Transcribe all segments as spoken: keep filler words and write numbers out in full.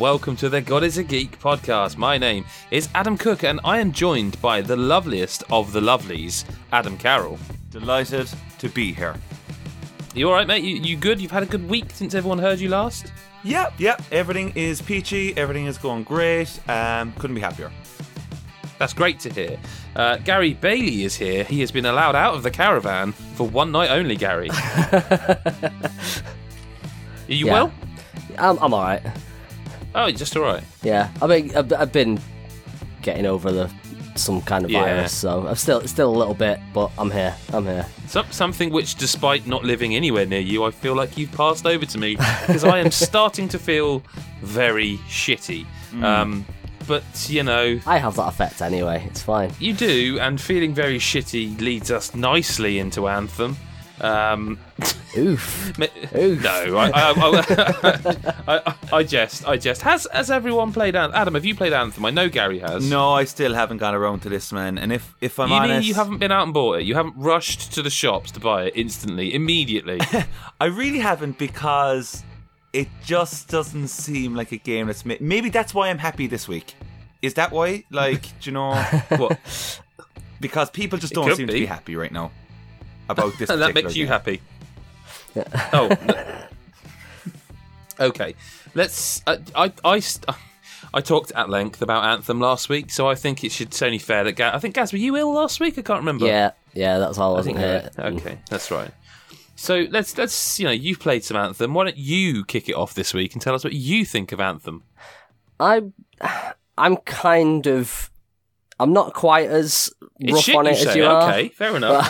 welcome to the God is a Geek podcast. My name is Adam Cook, and I am joined by the loveliest of the lovelies, Adam Carroll. Delighted to be here. You alright, mate? You, you good? You've had a good week since everyone heard you last? Yep, yep. Everything is peachy. Everything is going great. Um, couldn't be happier. That's great to hear. Uh, Gary Bailey is here. He has been allowed out of the caravan for one night only, Gary. Are you Yeah. well? I'm, I'm all right. Oh, you're just all right. Yeah, I mean, I've, I've been getting over the some kind of Yeah. virus, so I'm still still a little bit, but I'm here. I'm here. Some, something which, despite not living anywhere near you, I feel like you've passed over to me because I am starting to feel very shitty. Mm. Um, but, you know... I have that effect anyway. It's fine. You do, and feeling very shitty leads us nicely into Anthem. Um, Oof. ma- Oof. no, I, I, I, I, I jest, I jest. Has has everyone played Anthem? Adam, have you played Anthem? I know Gary has. No, I still haven't got around to this, man. And if, if I'm you mean honest... you haven't been out and bought it? You haven't rushed to the shops to buy it instantly, immediately? I really haven't, because it just doesn't seem like a game that's... Ma- Maybe that's why I'm happy this week. Is that why? Like, do you know... What? Because people just It don't could seem be. to be happy right now about this And that particular makes you game. happy. Oh, no. Okay. Let's. Uh, I I st- I talked at length about Anthem last week, so I think it should. It's only fair that Gaz. I think Gaz, were you ill last week? I can't remember. Yeah, yeah, that's all I I wasn't think. here. Uh, okay, that's right. So let's let's you know you've played some Anthem. Why don't you kick it off this week and tell us what you think of Anthem? I, I'm kind of. I'm not quite as It's rough shit, on you it say. as you are. Okay, fair enough.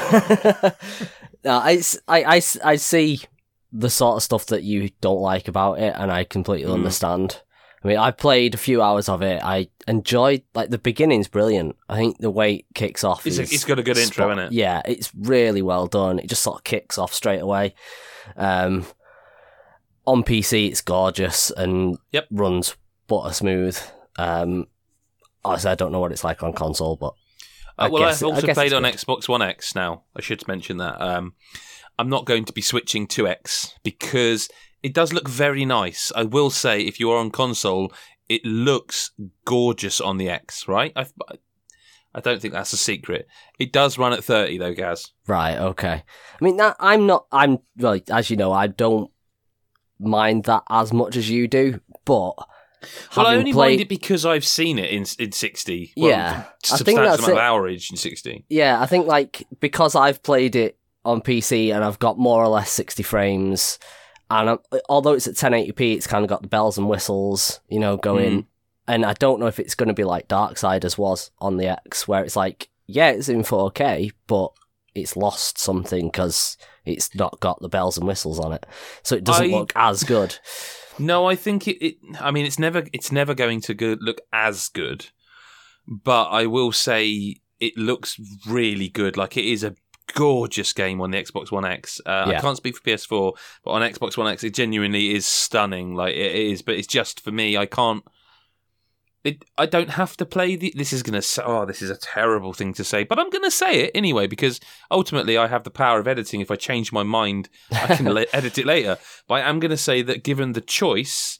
no, I, I, I, I see the sort of stuff that you don't like about it, and I completely Mm. understand. I mean, I played a few hours of it. I enjoyed, like, the beginning's brilliant. I think the way it kicks off It's, a, is... it's got a good intro, spot- innit? Yeah, it's really well done. It just sort of kicks off straight away. Um, on P C, it's gorgeous and Yep. runs butter smooth. Um, honestly, I don't know what it's like on console, but Uh, I well, guess I've it- I also guess played it's on good. Xbox One X now. I should mention that. Um, I'm not going to be switching to X because it does look very nice. I will say, if you are on console, it looks gorgeous on the X, right? I, I don't think that's a secret. It does run at thirty, though, Gaz. Right, okay. I mean, that, I'm not, I'm, well, as you know, I don't mind that as much as you do, but Well, I having only played, mind it because I've seen it in in sixty. Well, Yeah, I think substantial that's amount of it. hourage in sixty. yeah, I think, like, because I've played it on P C and I've got more or less sixty frames, and I'm, although it's at ten eighty p, it's kind of got the bells and whistles, you know, going, Mm. and I don't know if it's going to be like Darksiders was on the X, where it's like, yeah, it's in four K, but it's lost something because it's not got the bells and whistles on it, so it doesn't I- look as good. No, I think it, it. I mean, it's never. It's never going to go, look as good, but I will say it looks really good. Like, it is a gorgeous game on the Xbox One X. Uh, I Yeah. can't speak for P S four, but on Xbox One X, it genuinely is stunning. Like, it is, but it's just for me. I can't. It, I don't have to play the. This is gonna. Say, oh, this is a terrible thing to say, but I'm gonna say it anyway because ultimately I have the power of editing. If I change my mind, I can le- edit it later. But I am gonna say that given the choice,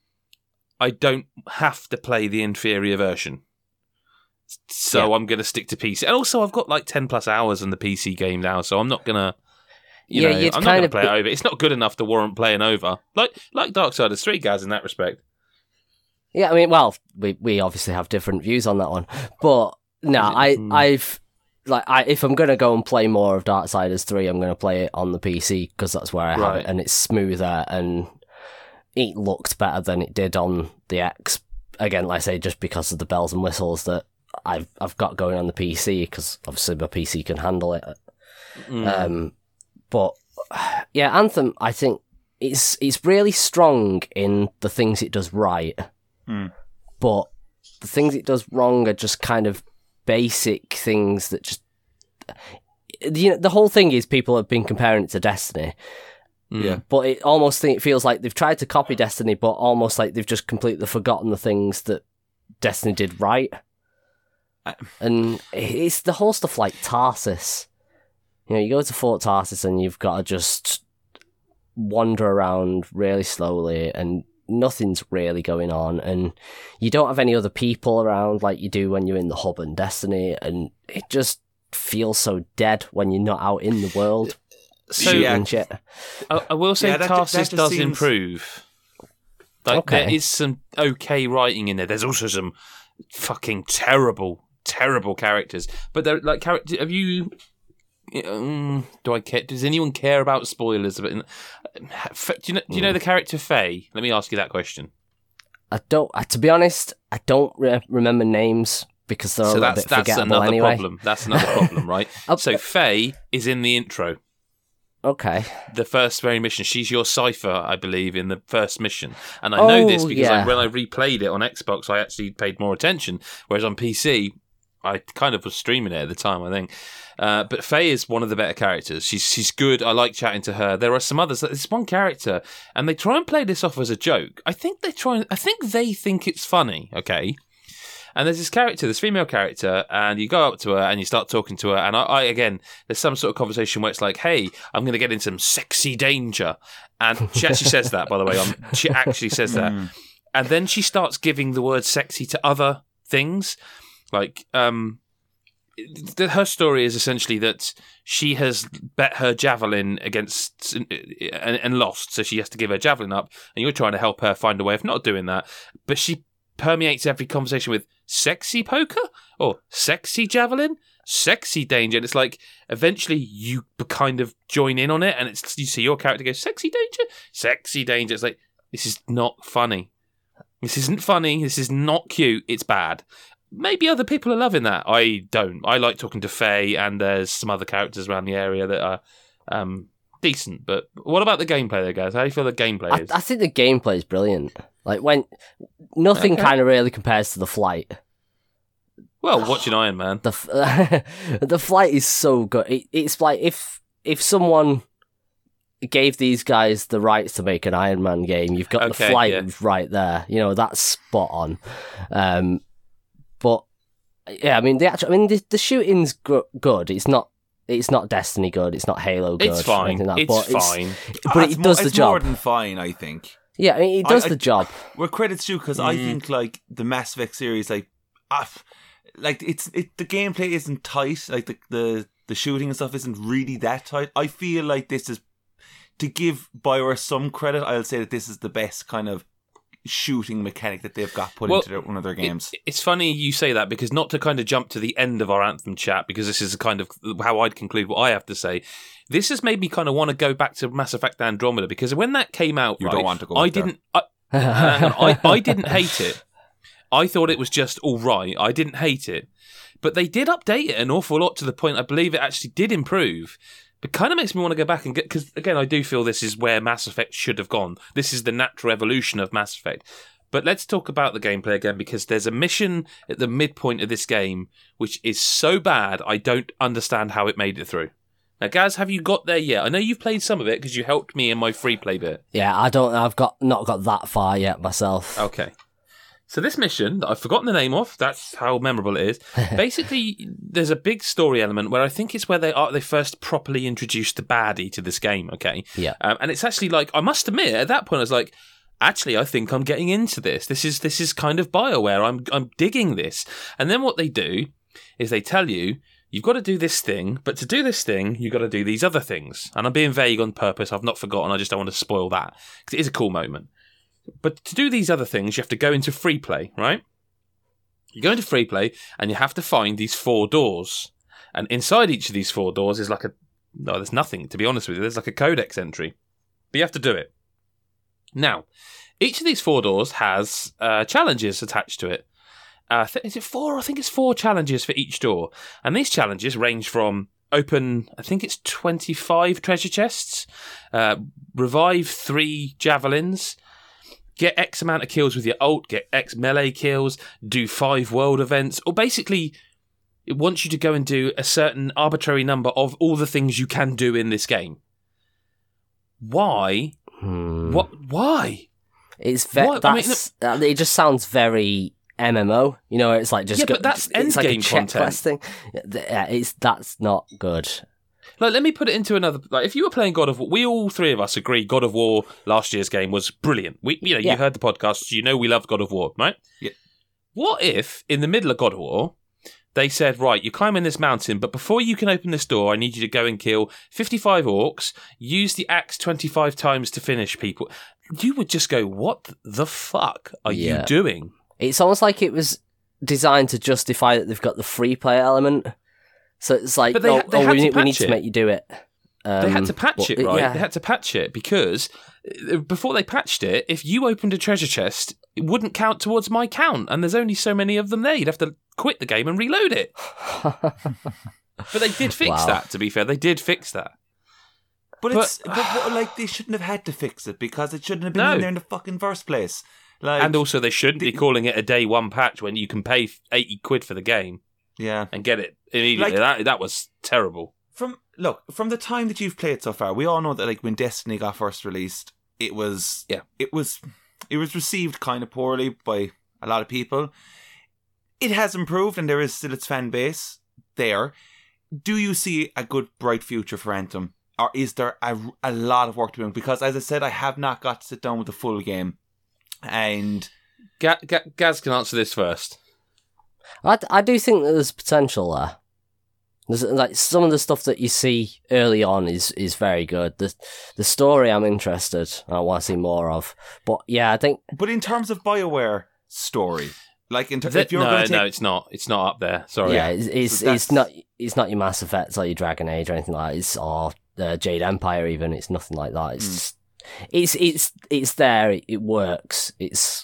I don't have to play the inferior version. So Yeah. I'm gonna stick to P C, and also I've got like ten plus hours in the P C game now, so I'm not gonna. You Yeah, know, you'd I'm not kind gonna of play be- it over. It's not good enough to warrant playing over. Like like Darksiders three, guys, in that respect. Yeah, I mean, well, we we obviously have different views on that one, but no, I Hmm. I've like I if I'm gonna go and play more of Darksiders three, I'm gonna play it on the P C because that's where I have Right. it, and it's smoother and it looked better than it did on the X. Again, like I say, just because of the bells and whistles that I've I've got going on the P C, because obviously my P C can handle it. Mm. Um, but yeah, Anthem, I think it's it's really strong in the things it does right. Hmm. But the things it does wrong are just kind of basic things that just, you know, the whole thing is people have been comparing it to Destiny, Mm. Yeah. but it almost think, it feels like they've tried to copy Destiny, but almost like they've just completely forgotten the things that Destiny did right. I- And it's the whole stuff like Tarsus. You know, you go to Fort Tarsus and you've got to just wander around really slowly, and nothing's really going on, and you don't have any other people around like you do when you're in the hub and Destiny, and it just feels so dead when you're not out in the world. So shooting shit. I, I will say Yeah, that ju- that Tarsus just does seems- improve. Like, Okay. There is some okay writing in there. There's also some fucking terrible, terrible characters. But they're like character. Have you? Um, do I care? Does anyone care about spoilers? About, do you know? Do you know the character Faye? Let me ask you that question. I don't. Uh, to be honest, I don't re- remember names because they're a So little that's bit that's forgettable another anyway. problem. That's another problem, right? Oh, So Faye is in the intro. Okay. The first very mission. She's your cipher, I believe, in the first mission. And I know this Oh, because I, yeah. when I replayed it on Xbox, I actually paid more attention. Whereas on P C, I kind of was streaming it at the time, I think. Uh, but Faye is one of the better characters. She's she's good. I like chatting to her. There are some others. There's one character, and they try and play this off as a joke. I think they try. I think they think it's funny. Okay. And there's this character, this female character, and you go up to her and you start talking to her. And I, I again, there's some sort of conversation where it's like, "Hey, I'm going to get in some sexy danger," and she actually says that. By the way, um, she actually says that, and then she starts giving the word "sexy" to other things, like um, the, her story is essentially that she has bet her javelin against and, and lost, so she has to give her javelin up, and you're trying to help her find a way of not doing that, but she permeates every conversation with sexy poker or sexy javelin, sexy danger. And it's like eventually you kind of join in on it, and it's you see your character go sexy danger, sexy danger. It's like, this is not funny. This isn't funny. This is not cute. It's bad. Maybe other people are loving that. I don't. I like talking to Faye, and there's some other characters around the area that are um, decent. But what about the gameplay there, guys? How do you feel the gameplay I, is? I think the gameplay is brilliant. Like when nothing Okay. kind of really compares to the flight. Well, watching Iron Man. The f- the flight is so good. It, it's like if if someone gave these guys the rights to make an Iron Man game, you've got Okay, the flight yeah. right there. You know, that's spot on. Um, but yeah, I mean the actual, I mean the, the shooting's gr- good. It's not. It's not Destiny good. It's not Halo good. It's or fine. anything like It's that, fine. but Ah, it it's does mo- the it's job. more than fine, I think. Yeah, I mean it does I- the I- job. Well, credits due because I think like the Mass Effect series, like, ah, like it's it the gameplay isn't tight. Like the the the shooting and stuff isn't really that tight. I feel like this is, to give BioWare some credit, I'll say that this is the best kind of shooting mechanic that they've got put Well, into their, one of their games. It, it's funny you say that, because not to kind of jump to the end of our Anthem chat, because this is kind of how I'd conclude what I have to say. This has made me kind of want to go back to Mass Effect Andromeda, because when that came out, You right, don't want to go I back there. didn't. I, hang on, I, I didn't hate it. I thought it was just all right. I didn't hate it, but they did update it an awful lot to the point I believe it actually did improve. But kind of makes me want to go back and get, because again, I do feel this is where Mass Effect should have gone. This is the natural evolution of Mass Effect. But let's talk about the gameplay again, because there's a mission at the midpoint of this game which is so bad I don't understand how it made it through. Now, Gaz, have you got there yet? I know you've played some of it because you helped me in my free play bit. Yeah, I don't. I've got not got that far yet myself. Okay. So this mission that I've forgotten the name of, that's how memorable it is. Basically, there's a big story element where I think it's where they are they first properly introduced the baddie to this game, okay? Yeah. Um, and it's actually like, I must admit, at that point I was like, actually, I think I'm getting into this. This is this is kind of BioWare. I'm I'm digging this. And then what they do is they tell you, you've got to do this thing, but to do this thing, you've got to do these other things. And I'm being vague on purpose. I've not forgotten. I just don't want to spoil that, because it is a cool moment. But to do these other things, you have to go into free play, right? You go into free play, and you have to find these four doors. And inside each of these four doors is like a... No, there's nothing, to be honest with you. There's like a codex entry. But you have to do it. Now, each of these four doors has uh, challenges attached to it. Uh, th- is it four? I think it's four challenges for each door. And these challenges range from open, I think it's twenty-five treasure chests, uh, revive three javelins, get X amount of kills with your ult, get X melee kills, do five world events, or basically it wants you to go and do a certain arbitrary number of all the things you can do in this game. Why? Hmm. What? Why? It's ve- What? I mean, that's uh, it. Just sounds very M M O. You know, it's like just Yeah, go, but that's it's like a endgame content. checklist thing. Yeah, it's that's not good. Like, let me put it into another. Like, if you were playing God of War, we all three of us agree God of War last year's game was brilliant. We, you know, Yeah. you heard the podcast, you know, we loved God of War, right? Yeah. What if in the middle of God of War they said, right, you're climbing this mountain, but before you can open this door, I need you to go and kill fifty-five orcs, use the axe twenty-five times to finish people. You would just go, what the fuck are Yeah. you doing? It's almost like it was designed to justify that they've got the free play element. So it's like, But they oh, ha- they oh, had we, to need, we need patch to it. make you do it. Um, They had to patch but it, right? Yeah. They had to patch it because uh, before they patched it, if you opened a treasure chest, it wouldn't count towards my count, and there's only so many of them there. You'd have to quit the game and reload it. But they did fix Wow. that, to be fair. They did fix that. But, But- it's but, but, like they shouldn't have had to fix it because it shouldn't have been No. in there in the fucking first place. Like, And also, they shouldn't be the- calling it a day one patch when you can pay eighty quid for the game yeah. and get it immediately. Like- that that was terrible. From look from the time that you've played so far, we all know that like when Destiny got first released, it was Yeah. it was it was received kind of poorly by a lot of people. It has improved, and there is still its fan base there. Do you see a good bright future for Anthem, or is there a, a lot of work to do? Because as I said, I have not got to sit down with the full game, and Ga- Ga- Gaz can answer this first. I, I do think that there's potential there. There's, like some of the stuff that you see early on is, is very good. The the story I'm interested. I want to see more of. But yeah, I think but in terms of BioWare story, like in ter- Th- if you're no, going to take no, it's not. It's not up there. Sorry. yeah, it's it's, So that's- it's not it's not your Mass Effect or your Dragon Age or anything like that. It's or uh, Jade Empire even. It's nothing like that. It's Mm. just, it's it's it's there. It, it works. It's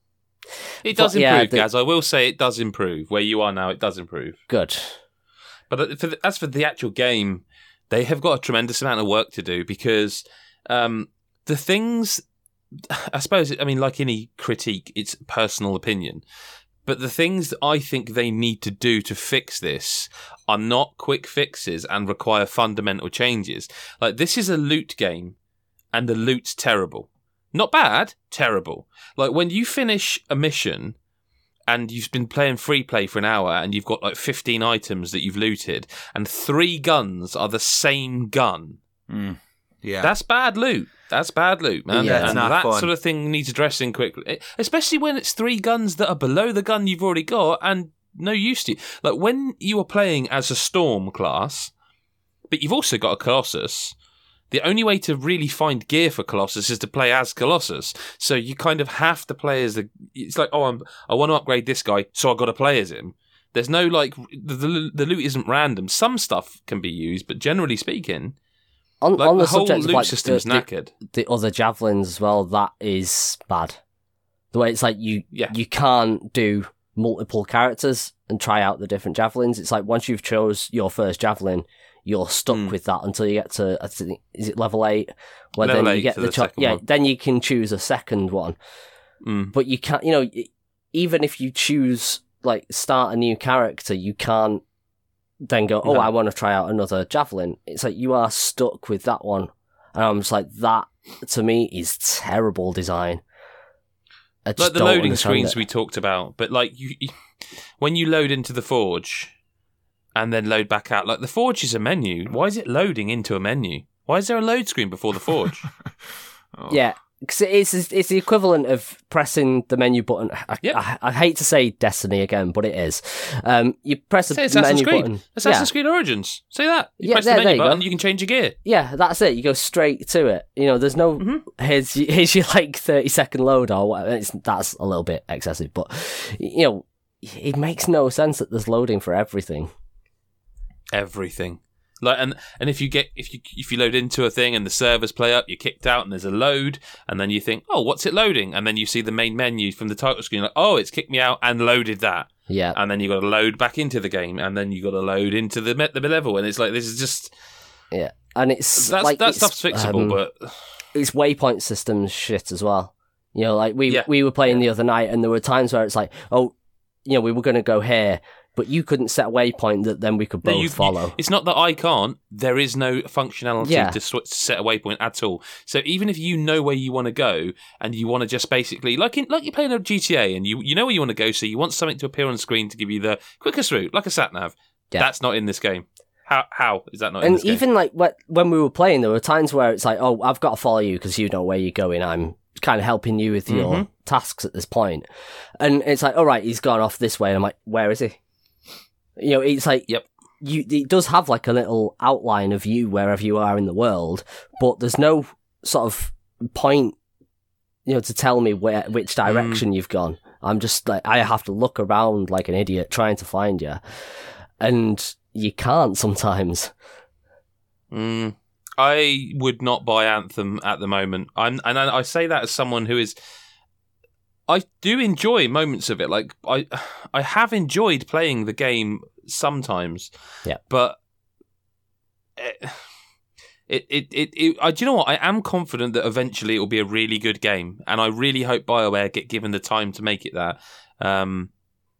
It does But, yeah, improve, the- Gaz. I will say it does improve. Where you are now, it does improve. good. But for the, as for the actual game, they have got a tremendous amount of work to do because um, the things, I suppose, I mean, like any critique, it's personal opinion. But the things that I think they need to do to fix this are not quick fixes and require fundamental changes. Like, this is a loot game, and the loot's terrible. Not bad, terrible. Like, when you finish a mission and you've been playing free play for an hour and you've got like fifteen items that you've looted and three guns are the same gun. Mm, yeah, That's bad loot. That's bad loot, man. Yeah, it's and not that fun. sort of thing needs addressing quickly. Especially when it's three guns that are below the gun you've already got and no use to you. Like when you are playing as a Storm class, but you've also got a Colossus, the only way to really find gear for Colossus is to play as Colossus. So you kind of have to play as the. It's like, oh, I'm, I want to upgrade this guy, so I've got to play as him. There's no like the, the the loot isn't random. Some stuff can be used, but generally speaking, On, like on the, the whole subject loot of like system the, is the, knackered. the other javelins as well, that is bad. The way it's like you Yeah. you can't do multiple characters and try out the different javelins. It's like once you've chose your first javelin, you're stuck Mm. with that until you get to I think, is it level eight? Where Level then eight you get for the, the cho- second yeah, one. then you can choose a second one. Mm. But you can't, you know, y- even if you choose like start a new character, you can't then go, oh, No. I want to try out another javelin. It's like you are stuck with that one. And I'm just like, that to me is terrible design. I just Like the don't loading understand screens it. we talked about, but like you, you, when you load into the Forge and then load back out, like the Forge is a menu. Why is it loading into a menu? Why is there a load screen before the Forge? Oh. Yeah, because it's it's the equivalent of pressing the menu button. I, Yep. I, I hate to say Destiny again, but it is. Um, you press Say the Assassin's menu Creed. button. Assassin's yeah. Creed Origins. Say that. You Yeah, press there- the there menu you go. button, you can change your gear. Yeah, that's it. You go straight to it. You know, there's no Mhm. here's your, here's your like thirty second load or whatever. It's, that's a little bit excessive, but you know, it makes no sense that there's loading for everything. Everything. Like and and if you get if you if you load into a thing and the servers play up, you're kicked out and there's a load, and then you think, oh, what's it loading? And then you see the main menu from the title screen, like, oh, it's kicked me out and loaded that. Yeah, And then you got to load back into the game, and then you got to load into the the level, and it's like this is just yeah, and it's that's like that it's, stuff's fixable, um, but it's waypoint systems shit as well. You know, like we Yeah. we were playing the other night, and there were times where it's like, oh, you know, we were going to go here, but you couldn't set a waypoint that then we could No, both you- follow. you- it's not that I can't. There is no functionality Yeah. to, sw- to set a waypoint at all. So even if you know where you want to go and you want to just basically, like in, like you're playing a G T A and you you know where you want to go, so you want something to appear on screen to give you the quickest route, like a sat nav. Yeah. That's not in this game. How how is that not? in And this game? even like wh- when we were playing, there were times where it's like, oh, I've got to follow you because you know where you're going. I'm kind of helping you with your Mhm. tasks at this point. And it's like, all right, he's gone off this way. And I'm like, where is he? You know, it's like, Yep. you, it does have like a little outline of you wherever you are in the world, but there's no sort of point, you know, to tell me where which direction you've gone. I'm just like, I have to look around like an idiot trying to find you. And you can't sometimes. Mm, I would not buy Anthem at the moment. I'm, and I, I say that as someone who is. I do enjoy moments of it. Like I, I have enjoyed playing the game sometimes. Yeah. But it, it, it, it, it I, do you know what? I am confident that eventually it will be a really good game, and I really hope BioWare get given the time to make it that. Um,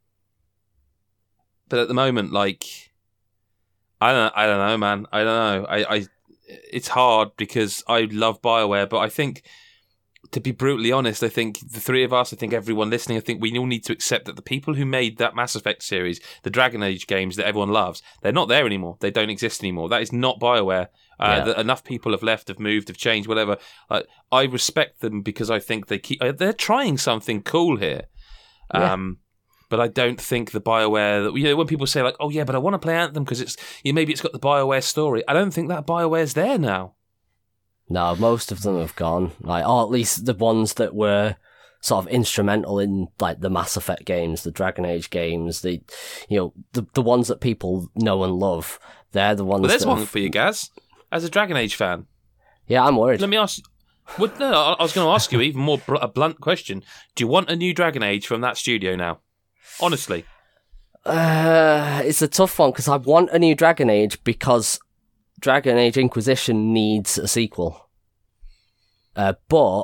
but at the moment, like. I don't. I don't know, man. I don't know. I, I. It's hard because I love BioWare, but I think, to be brutally honest, I think the three of us, I think everyone listening, I think we all need to accept that the people who made that Mass Effect series, the Dragon Age games that everyone loves, they're not there anymore. They don't exist anymore. That is not BioWare. Uh, Yeah. that enough people have left, have moved, have changed, whatever. Uh, I respect them because I think they keep. Uh, they're trying something cool here. Yeah. Um. But I don't think the BioWare that you know when people say like, oh yeah, but I want to play Anthem because it's you know, maybe it's got the BioWare story. I don't think that BioWare's there now. No, most of them have gone. Like, or at least the ones that were sort of instrumental in like the Mass Effect games, the Dragon Age games, the you know the the ones that people know and love. They're the ones. Well, there's that one have- for you, Gaz. As a Dragon Age fan, Yeah, I'm worried. let me ask. Well, no, I I was going to ask you even more bl- a blunt question. Do you want a new Dragon Age from that studio now? Honestly. Uh, it's a tough one because I want a new Dragon Age because Dragon Age Inquisition needs a sequel. Uh, but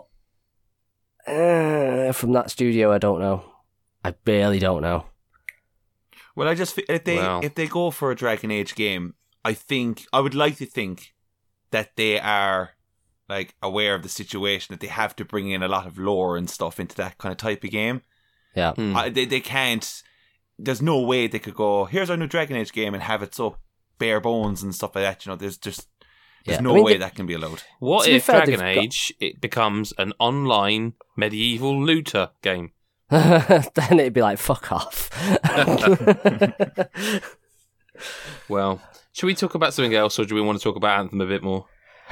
uh, from that studio, I don't know. I barely don't know. Well, I just fe- if they Well. if they go for a Dragon Age game, I think I would like to think that they are like aware of the situation, that they have to bring in a lot of lore and stuff into that kind of type of game. Yeah. Hmm. I, they they can't. There's no way they could go, here's our new Dragon Age game and have it so bare bones and stuff like that. You know, there's just there's Yeah. no I mean, way they- that can be allowed. What To be if fair, Dragon they've got- Age it becomes an online medieval looter game? Then it'd be like, fuck off. Well, should we talk about something else, or do we want to talk about Anthem a bit more?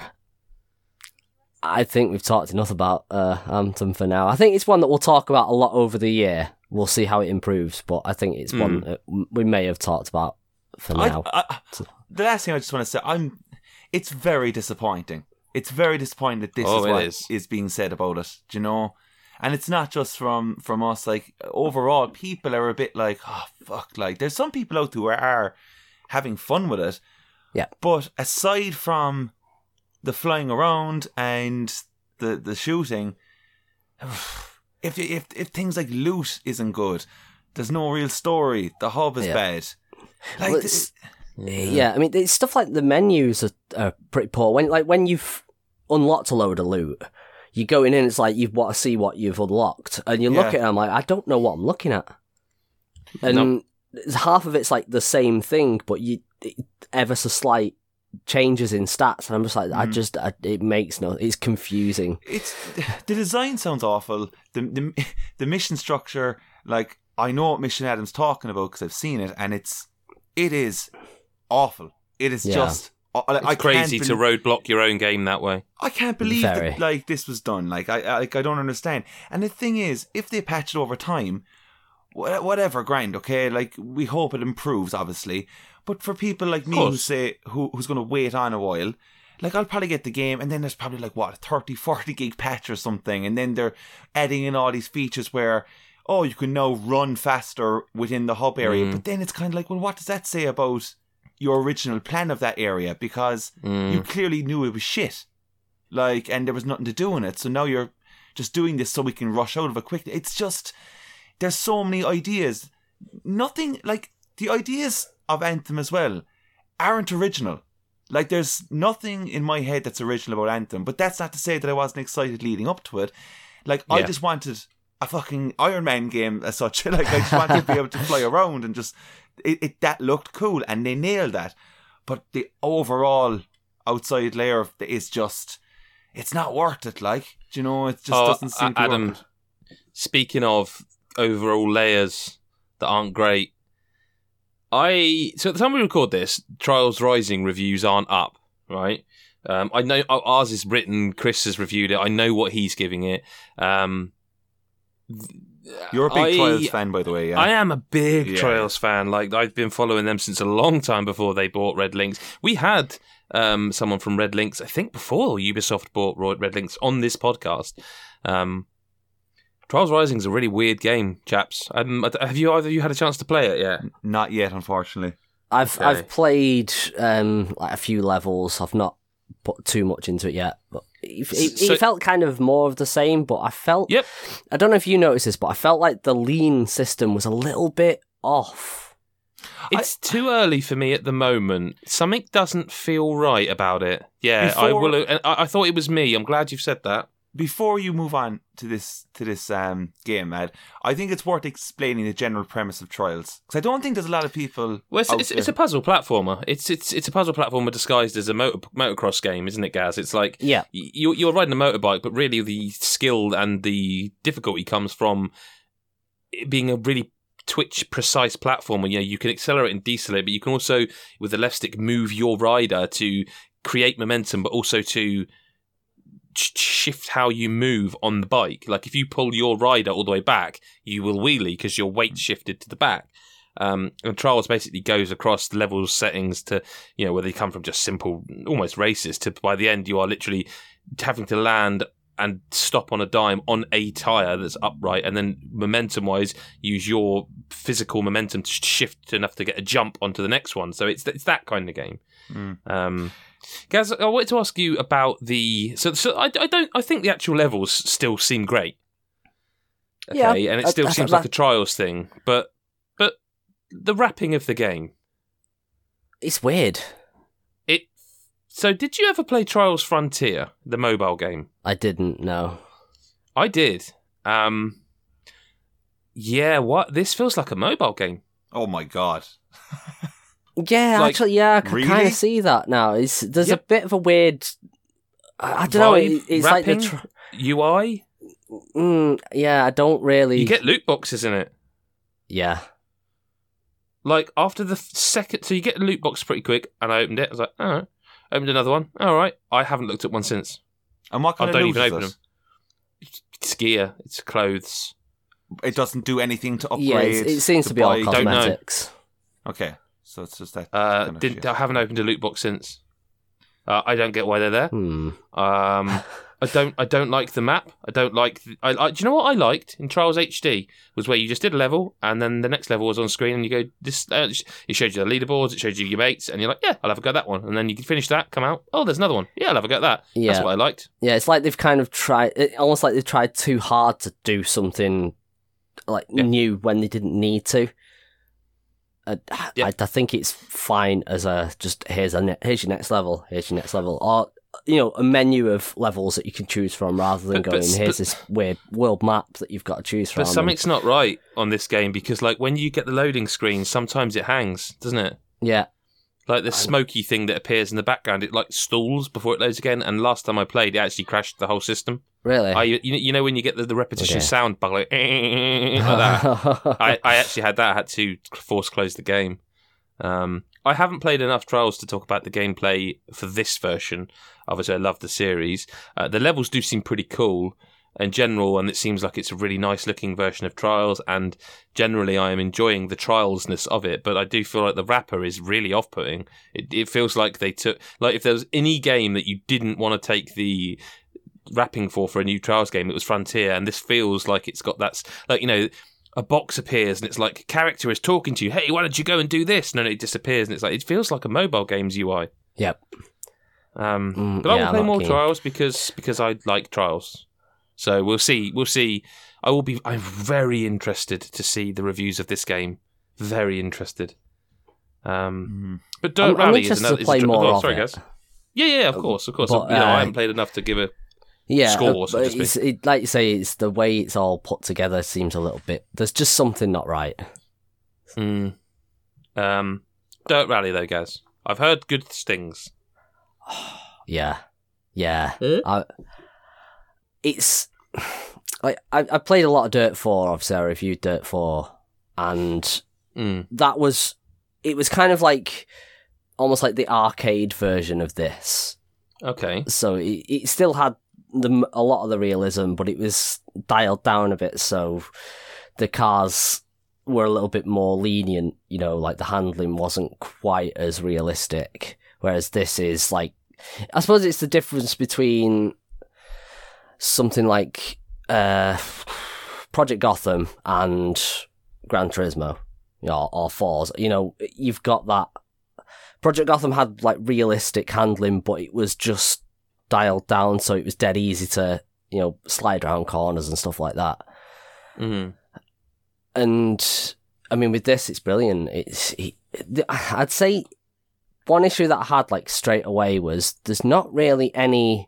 I think we've talked enough about uh, Anthem for now. I think it's one that we'll talk about a lot over the year. We'll see how it improves, but I think it's one Hmm. that we may have talked about for I, now. I, the last thing I just want to say, I'm. It's very disappointing. It's very disappointing that this Oh, is it what is. is being said about it. Do you know? And it's not just from from us. Like overall, people are a bit like, oh fuck. Like there's some people out there who are having fun with it. Yeah. But aside from the flying around and the the shooting, if if if things like loot isn't good, there's no real story. The hub is Yeah. bad. Like Well, th- it's- Yeah, I mean, it's stuff like the menus are, are pretty poor. When like when you've unlocked a load of loot, you go in and it's like you want to see what you've unlocked, and you look Yeah. at it and I'm like, I don't know what I'm looking at, and Nope. half of it's like the same thing, but you it, ever so slight changes in stats, and I'm just like, I Mm. just I, it makes no, it's confusing. it's the design sounds awful. The the the mission structure, like I know what Mission Adam's talking about because I've seen it, and it's it is awful. It is Yeah. just I, It's I crazy can't to bel- roadblock your own game that way. I can't believe Very. that like this was done. Like I, I like I don't understand. And the thing is, if they patch it over time, wha- whatever, grind. Okay, like we hope it improves, obviously. But for people like me who course. say who who's going to wait on a while, like I'll probably get the game, and then there's probably like what a thirty, forty gig patch or something, and then they're adding in all these features where, oh, you can now run faster within the hub area. Mm. But then it's kind of like, well, what does that say about your original plan of that area? Because Mm. you clearly knew it was shit, like, and there was nothing to do in it. So now you're just doing this so we can rush out of it quickly. It's just there's so many ideas. Nothing like the ideas of Anthem as well aren't original. Like there's nothing in my head that's original about Anthem. But that's not to say that I wasn't excited leading up to it. Like I Yeah. just wanted a fucking Iron Man game as such. Like I just wanted to be able to fly around and just it, it that looked cool, and they nailed that. but the overall outside layer of the, is just, it's not worth it. Like, do you know, it just Oh, doesn't seem to Adam, worth it. Speaking of overall layers that aren't great, I so at the time we record this, Trials Rising reviews aren't up, right? Um, I know ours is written. Chris has reviewed it. I know what he's giving it. Um, You're a big I, Trials fan, by the way. Yeah. I am a big Yeah. Trials fan. Like, I've been following them since a long time before they bought Red Links. We had um, someone from Red Links, I think before Ubisoft bought Red Links, on this podcast. Um, Trials Rising is a really weird game, chaps. Um, have you either of you had a chance to play it yet? Not yet, unfortunately. I've Okay. I've played um, like a few levels. I've not put too much into it yet, but it, it, So- it felt kind of more of the same. But I felt, Yep. I don't know if you noticed this, but I felt like the lean system was a little bit off. It's too early for me at the moment. Something doesn't feel right about it. Yeah, I Before- will. and I, I thought it was me. I'm glad you've said that. Before you move on to this to this um, game, Ed, I think it's worth explaining the general premise of Trials, because I don't think there's a lot of people. Well, it's, out it's, it's a there- puzzle platformer. It's it's it's a puzzle platformer disguised as a motor, motocross game, isn't it, Gaz? It's like Yeah, y- you're, you're riding a motorbike, but really the skill and the difficulty comes from it being a really twitch precise platformer. You know, you can accelerate and decelerate, but you can also, with the left stick, move your rider to create momentum, but also to sh- shift how you move on the bike. Like if you pull your rider all the way back, you will wheelie because your weight shifted to the back. Um, and Trials basically goes across the levels settings to, you know, where they come from just simple, almost races, to by the end you are literally having to land and stop on a dime on a tyre that's upright, and then momentum-wise use your physical momentum to shift enough to get a jump onto the next one. So it's it's that kind of game. Mm. Um, Gaz, I wanted to ask you about the. So, so I, I don't. I think the actual levels still seem great. Okay, Yeah, and it I- still I- seems I- like a Trials thing, but but the wrapping of the game. it's weird. It. So, did you ever play Trials Frontier, the mobile game? I didn't know. I did. Um. Yeah, what? This feels like a mobile game. Oh my god! Yeah, Like, actually, yeah, I can kind really? of see that now. It's there's Yep. a bit of a weird. I, I don't know. Vibe, It, it's like the. wrapping. Tr- U I. mm, yeah, I don't really. You get loot boxes in it. Yeah. Like, after the f- second... So you get a loot box pretty quick, and I opened it. I was like, all right. Opened another one. All right. I haven't looked at one since. And what kind I of don't loot even is open it? them. It's gear. It's clothes. It doesn't do anything to upgrade. Yeah, it's, it seems to, be all buy- Don't know. cosmetics. Okay, so it's just that. Uh, kind of didn't, shit. I haven't opened a loot box since. Uh, I don't get why they're there. Hmm. Um, I don't. I don't like the map. I don't like. The, I, I. Do you know what I liked in Trials H D was where you just did a level and then the next level was on screen and you go this. Uh, it showed you the leaderboards. It showed you your mates and you're like, yeah, I'll have a go at that one. And then you can finish that, come out. Oh, there's another one. Yeah, I'll have a go at that. Yeah. That's what I liked. Yeah, it's like they've kind of tried, it, almost like they've tried too hard to do something like Yeah. new when they didn't need to. Uh, Yeah. I, I think it's fine as a just here's a ne- here's your next level, here's your next level, or you know a menu of levels that you can choose from rather than But- going but- here's but- this weird world map that you've got to choose from. But something's not right on this game because, like, when you get the loading screen, sometimes it hangs, doesn't it? Yeah, Like the smoky thing that appears in the background, it like stalls before it loads again. And last time I played, it actually crashed the whole system. really. I, you, you know when you get the, the repetition Okay. sound bug like, like that. I, I actually had that. I had to force close the game. Um, I haven't played enough Trials to talk about the gameplay for this version. Obviously, I love the series. Uh, the levels do seem pretty cool in general, and it seems like it's a really nice looking version of Trials. And generally, I am enjoying the Trialsness of it. But I do feel like the wrapper is really off putting. It, it feels like they took like if there was any game that you didn't want to take the wrapping for for a new Trials game, it was Frontier, and this feels like it's got that, like, you know, a box appears and it's like a character is talking to you, hey, why don't you go and do this, and then it disappears and it's like, it feels like a mobile game's U I. Yep. Um, Mm, but I yeah, will I'm play not more keen. Trials because because I like Trials, so we'll see we'll see I will be I'm very interested to see the reviews of this game, very interested. Um, Mhm. but Dirt I'm- I'm Rally is interested another to is play a dr- more oh, of sorry it. guys. Yeah, yeah, of course, of course. But, you know, I uh, haven't played enough to give a Yeah, score, uh, so to but speak. it's, it, like you say, it's the way it's all put together seems a little bit. There's just something not right. Mm. Um, Dirt Rally though, guys. I've heard good things. Yeah, yeah. Hmm? I, it's like I I played a lot of Dirt four. Obviously, I reviewed Dirt four, and Mm. that was it was kind of like almost like the arcade version of this. Okay. So it, it still had the a lot of the realism, but it was dialed down a bit. So the cars were a little bit more lenient. You know, like the handling wasn't quite as realistic. Whereas this is like, I suppose it's the difference between something like uh, Project Gotham and Gran Turismo, you know, or Forza. You know, you've got that. Project Gotham had like realistic handling, but it was just dialed down, so it was dead easy to, you know, slide around corners and stuff like that. Mm. And I mean, with this, it's brilliant. It's it, I'd say one issue that I had like straight away was there's not really any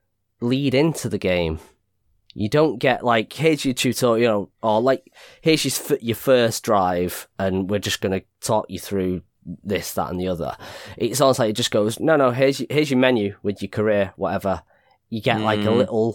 lead into the game. You don't get like, here's your tutorial, you know, or like here's your your first drive, and we're just gonna talk you through this, that, and the other. It's almost like it just goes, no, no, here's your, here's your menu with your career, whatever. You get like a Mm. little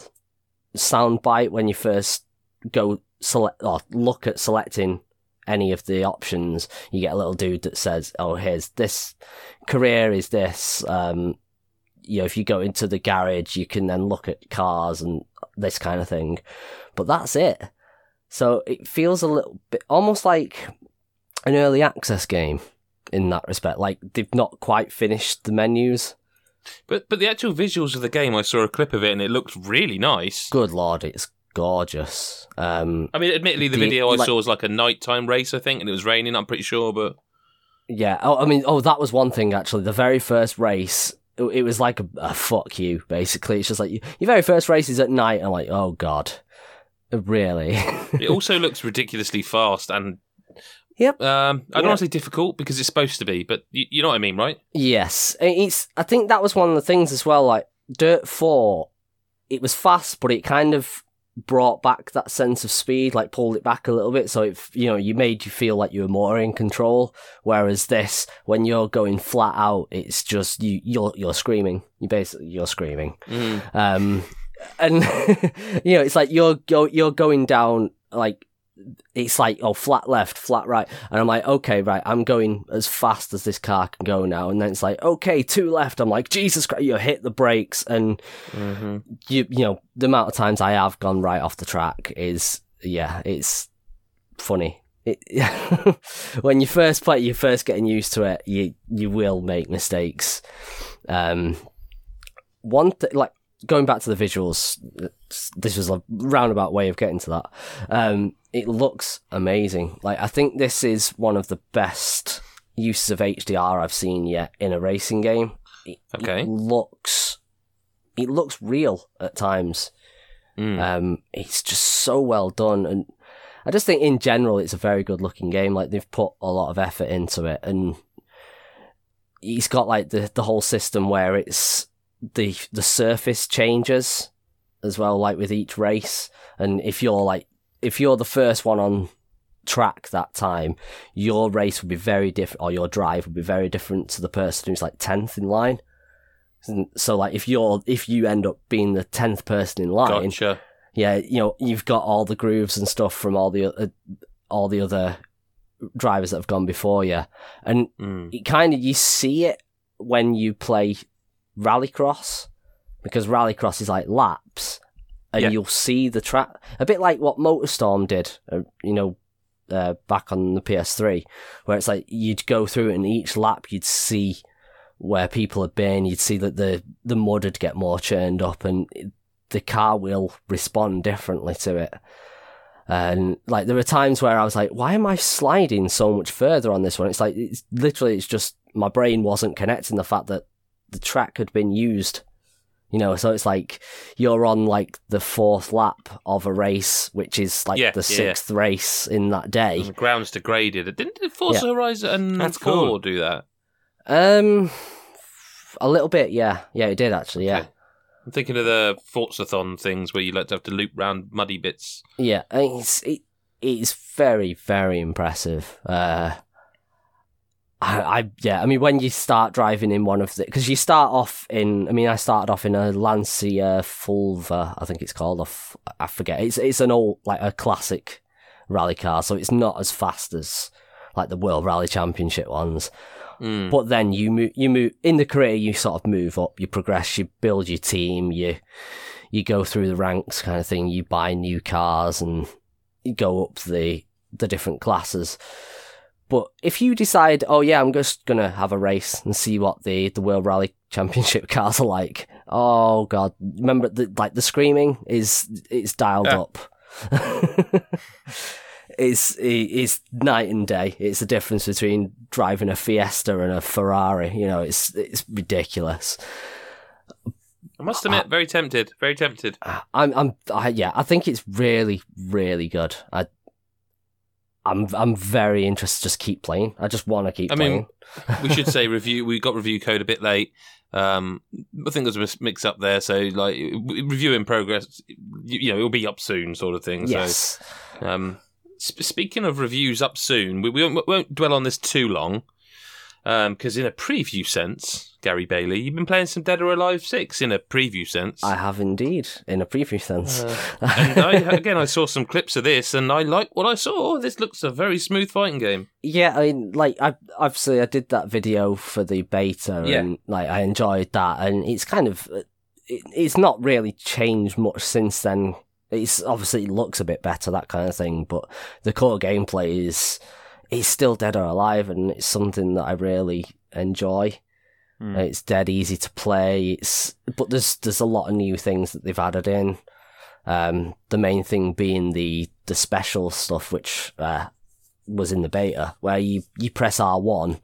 sound bite when you first go select or look at selecting any of the options. You get a little dude that says, oh, here's this career is this. Um, you know, if you go into the garage, you can then look at cars and this kind of thing. But that's it. So it feels a little bit almost like an early access game in that respect. Like they've not quite finished the menus. But but the actual visuals of the game, I saw a clip of it and it looked really nice. Good lord, it's gorgeous. Um, I mean, admittedly, the, The- video I like- saw was like a nighttime race, I think, and it was raining, I'm pretty sure, but... yeah. Oh, I mean, oh, that was one thing actually. The very first race, it, it was like a, a fuck you, basically. It's just like, your very first race is at night. I'm like, oh god. Really? It also looks ridiculously fast and... Yep. Um, I don't Yeah. want to say difficult, because it's supposed to be, but you, you know what I mean, right? Yes, it's. I think that was one of the things as well. Like Dirt Four, it was fast, but it kind of brought back that sense of speed, like pulled it back a little bit. So it, you know, you made you feel like you were more in control. Whereas this, when you're going flat out, it's just you. You're you're screaming. You basically you're screaming. Mm. Um, and you know, it's like you're you're you're going down like. It's like, oh, flat left, flat right. And I'm like, okay, right, I'm going as fast as this car can go now. And then it's like, okay, two left. I'm like, Jesus Christ, you hit the brakes. And, Mm-hmm. you you know, the amount of times I have gone right off the track is, yeah, it's funny. It, when you first play, you're first getting used to it, you, you will make mistakes. Um, one thing, like, going back to the visuals, this was a roundabout way of getting to that. Um, it looks amazing. Like, I think this is one of the best uses of H D R I've seen yet in a racing game. It, Okay. it looks, it looks real at times. Mm. Um, it's just so well done, and I just think in general it's a very good looking game. Like they've put a lot of effort into it, and it's got like the the whole system where it's the the surface changes as well, like with each race. And if you're like if you're the first one on track that time, your race would be very different, or your drive would be very different to the person who's like tenth in line. And so like if you're if you end up being the tenth person in line, Gotcha. yeah, you know, you've got all the grooves and stuff from all the uh, all the other drivers that have gone before you, and Mm. it kind of you see it when you play Rallycross, because Rallycross is like laps, and Yeah. you'll see the track a bit like what MotorStorm did, uh, you know, uh, back on the P S three, where it's like you'd go through it, and each lap you'd see where people had been. You'd see that the the mud would get more churned up, and it, the car will respond differently to it. And like there were times where I was like, why am I sliding so much further on this one? It's like it's literally it's just my brain wasn't connecting the fact that the track had been used, you know. So it's like you're on like the fourth lap of a race, which is like Yeah, the yeah, sixth race in that day. The ground's degraded. Didn't did Forza Horizon That's four cool. do that? Um, a little bit, yeah, yeah, it did actually, yeah. Okay. I'm thinking of the Forzathon things where you like to have to loop round muddy bits. Yeah, and it's it, it's very very impressive. Uh, I, I yeah, I mean, when you start driving in one of the, because you start off in, I mean, I started off in a Lancia Fulva, I think it's called. Off, I forget. It's it's an old, like a classic rally car, so it's not as fast as like the World Rally Championship ones. Mm. But then you move, you move in the career, you sort of move up, you progress, you build your team, you you go through the ranks, kind of thing. You buy new cars and you go up the the different classes. But if you decide, oh yeah, I'm just gonna have a race and see what the, the World Rally Championship cars are like. Oh god, remember the like the screaming is it's dialed yeah. up. it's it's night and day. It's the difference between driving a Fiesta and a Ferrari. You know, it's it's ridiculous. I must admit, very tempted, very tempted. I'm I'm I, yeah, I think it's really really good. I. I'm I'm very interested to just keep playing. I just want to keep I playing. mean, we should say review. We got review code a bit late. Um, I think there's a mix up there. So like review in progress. You, you know, it'll be up soon, sort of thing. Yes. So, um, sp- speaking of reviews up soon, we, we won't, won't dwell on this too long. Because um, in a preview sense, Gary Bailey, you've been playing some Dead or Alive six in a preview sense. I have indeed, in a preview sense. Uh, and I, again, I saw some clips of this, and I like what I saw. This looks a very smooth fighting game. Yeah, I mean, like, I obviously I did that video for the beta, Yeah. and like I enjoyed that, and it's kind of, it, it's not really changed much since then. It's obviously it looks a bit better, that kind of thing, but the core gameplay is. It's still Dead or Alive, and it's something that I really enjoy. Mm. It's dead easy to play. It's but there's there's a lot of new things that they've added in. Um, the main thing being the the special stuff, which uh, was in the beta, where you, you press R one,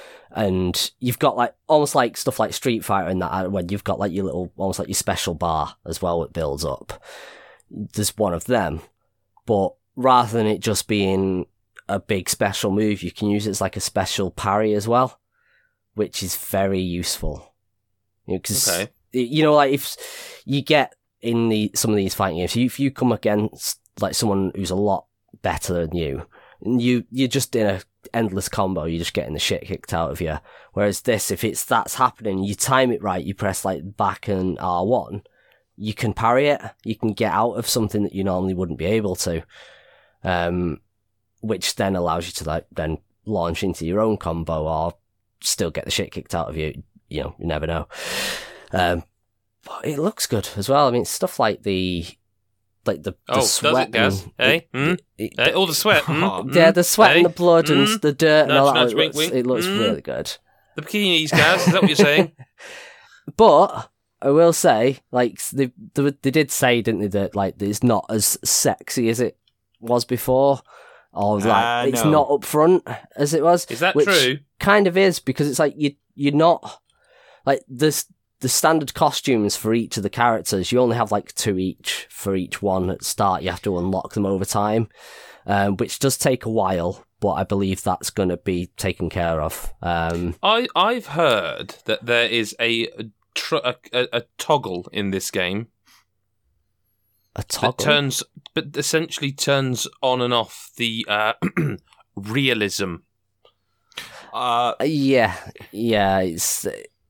and you've got like almost like stuff like Street Fighter in that, when you've got like your little almost like your special bar as well. It builds up. There's one of them, but rather than it just being a big special move, you can use it as like a special parry as well, which is very useful. You know, cause, okay. you know, like if you get in the some of these fighting games, if you come against like someone who's a lot better than you, and you you're just in a endless combo, you're just getting the shit kicked out of you. Whereas this, if it's that's happening, you time it right, you press like back and R one, you can parry it. You can get out of something that you normally wouldn't be able to. Um. Which then allows you to like then launch into your own combo or still get the shit kicked out of you. You know, you never know. Um, but it looks good as well. I mean, it's stuff like the like the, the oh, sweat. Does it, Gaz? Hey, it, mm? it, it, hey, all the sweat. Mm? Yeah, the sweat hey? and the blood mm? and the dirt nudge, and all that. nudge, it wink, looks, wink. it looks mm? really good. The bikinis, Gaz. Is that what you're saying? But I will say, like they, they they did say, didn't they, that like it's not as sexy as it was before. Or like uh, it's no. not up front as it was. Is that which true? Kind of is, because it's like you you're not like this the standard costumes for each of the characters. You only have like two each for each one at the start. You have to unlock them over time, um, which does take a while. But I believe that's going to be taken care of. Um, I I've heard that there is a tr- a, a, a toggle in this game. A toggle? That turns, but essentially turns on and off the uh, realism. Uh, yeah, yeah. It's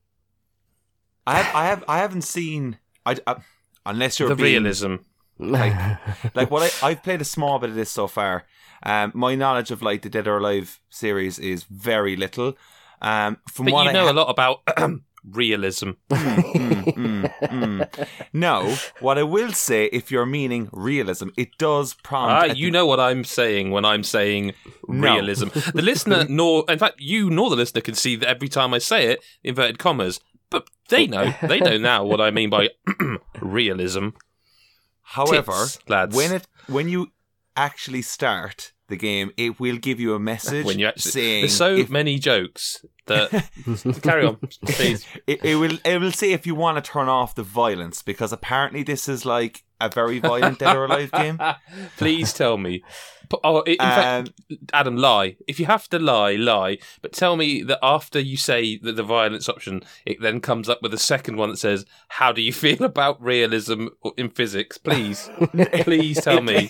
I have, I have, I haven't seen. I, I unless you're the being, realism. like, like what I I've played a small bit of this so far. Um, my knowledge of like the Dead or Alive series is very little. Um, from but what you I know ha- a lot about realism. mm, mm, mm, mm. No, what I will say, if you're meaning realism, it does prompt. Ah, at you the- know what I'm saying when I'm saying No. realism. The listener, nor in fact, you nor the listener can see that every time I say it, inverted commas. But they know, they know now what I mean by realism. However, Tits, lads. when it when you actually start the game, it will give you a message When you actually, saying there's so if- many jokes that carry on, please. It, it will it will say if you want to turn off the violence, because apparently this is like a very violent Dead or Alive game. Please tell me. Oh, in fact, um, Adam, lie. If you have to lie, lie. But tell me that after you say the, the violence option, it then comes up with a second one that says, "How do you feel about realism in physics?" Please, please tell me.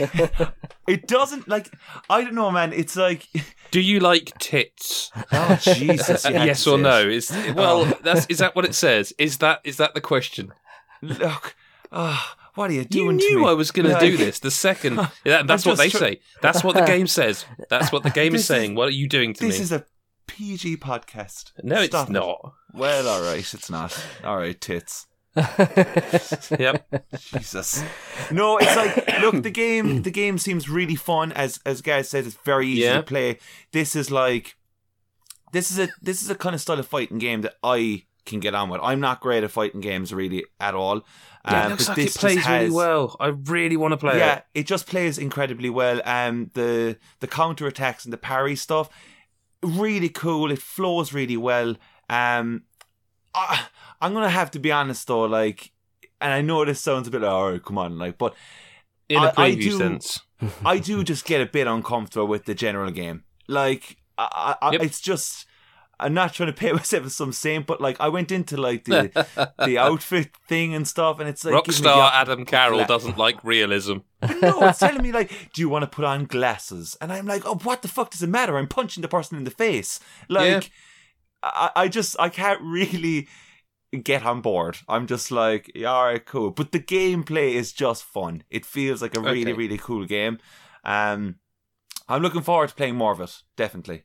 It doesn't like. I don't know, man. It's like. Do you like tits? Oh Jesus! Yes or no? Is well, oh. that's is that what it says? Is that is that the question? Look. Oh, what are you doing? You knew to me? I was going to do this. The second, that, that's what they tr- say. That's what the game says. That's what the game is saying. Is, what are you doing to this me? This is a P G podcast. No, Stop it's not. It. Well, all right, it's not. All right, tits. Yep. Jesus. No, it's like, look, the game. The game seems really fun. As as Gaz says, it's very easy yeah. to play. This is like, this is a this is a kind of style of fighting game that I can get on with. I'm not great at fighting games really at all. Yeah, um, it looks but like this it plays has, really well. I really want to play yeah, it. Yeah, it just plays incredibly well. Um, the the counter attacks and the parry stuff, really cool. It flows really well. Um, I, I'm gonna have to be honest though, like, and I know this sounds a bit like, all right, come on, like, but in a I, preview I do, sense, I do just get a bit uncomfortable with the general game. Like, I, I, yep. it's just. I'm not trying to pay myself as some saint, but like I went into like the the outfit thing and stuff, and it's like Rockstar Adam Carroll gla- doesn't like realism. But no, it's telling me like, do you want to put on glasses? And I'm like, oh, what the fuck does it matter? I'm punching the person in the face. Like, yeah. I, I just I can't really get on board. I'm just like, yeah, all right, cool. But the gameplay is just fun. It feels like a really okay. really cool game. Um, I'm looking forward to playing more of it. Definitely.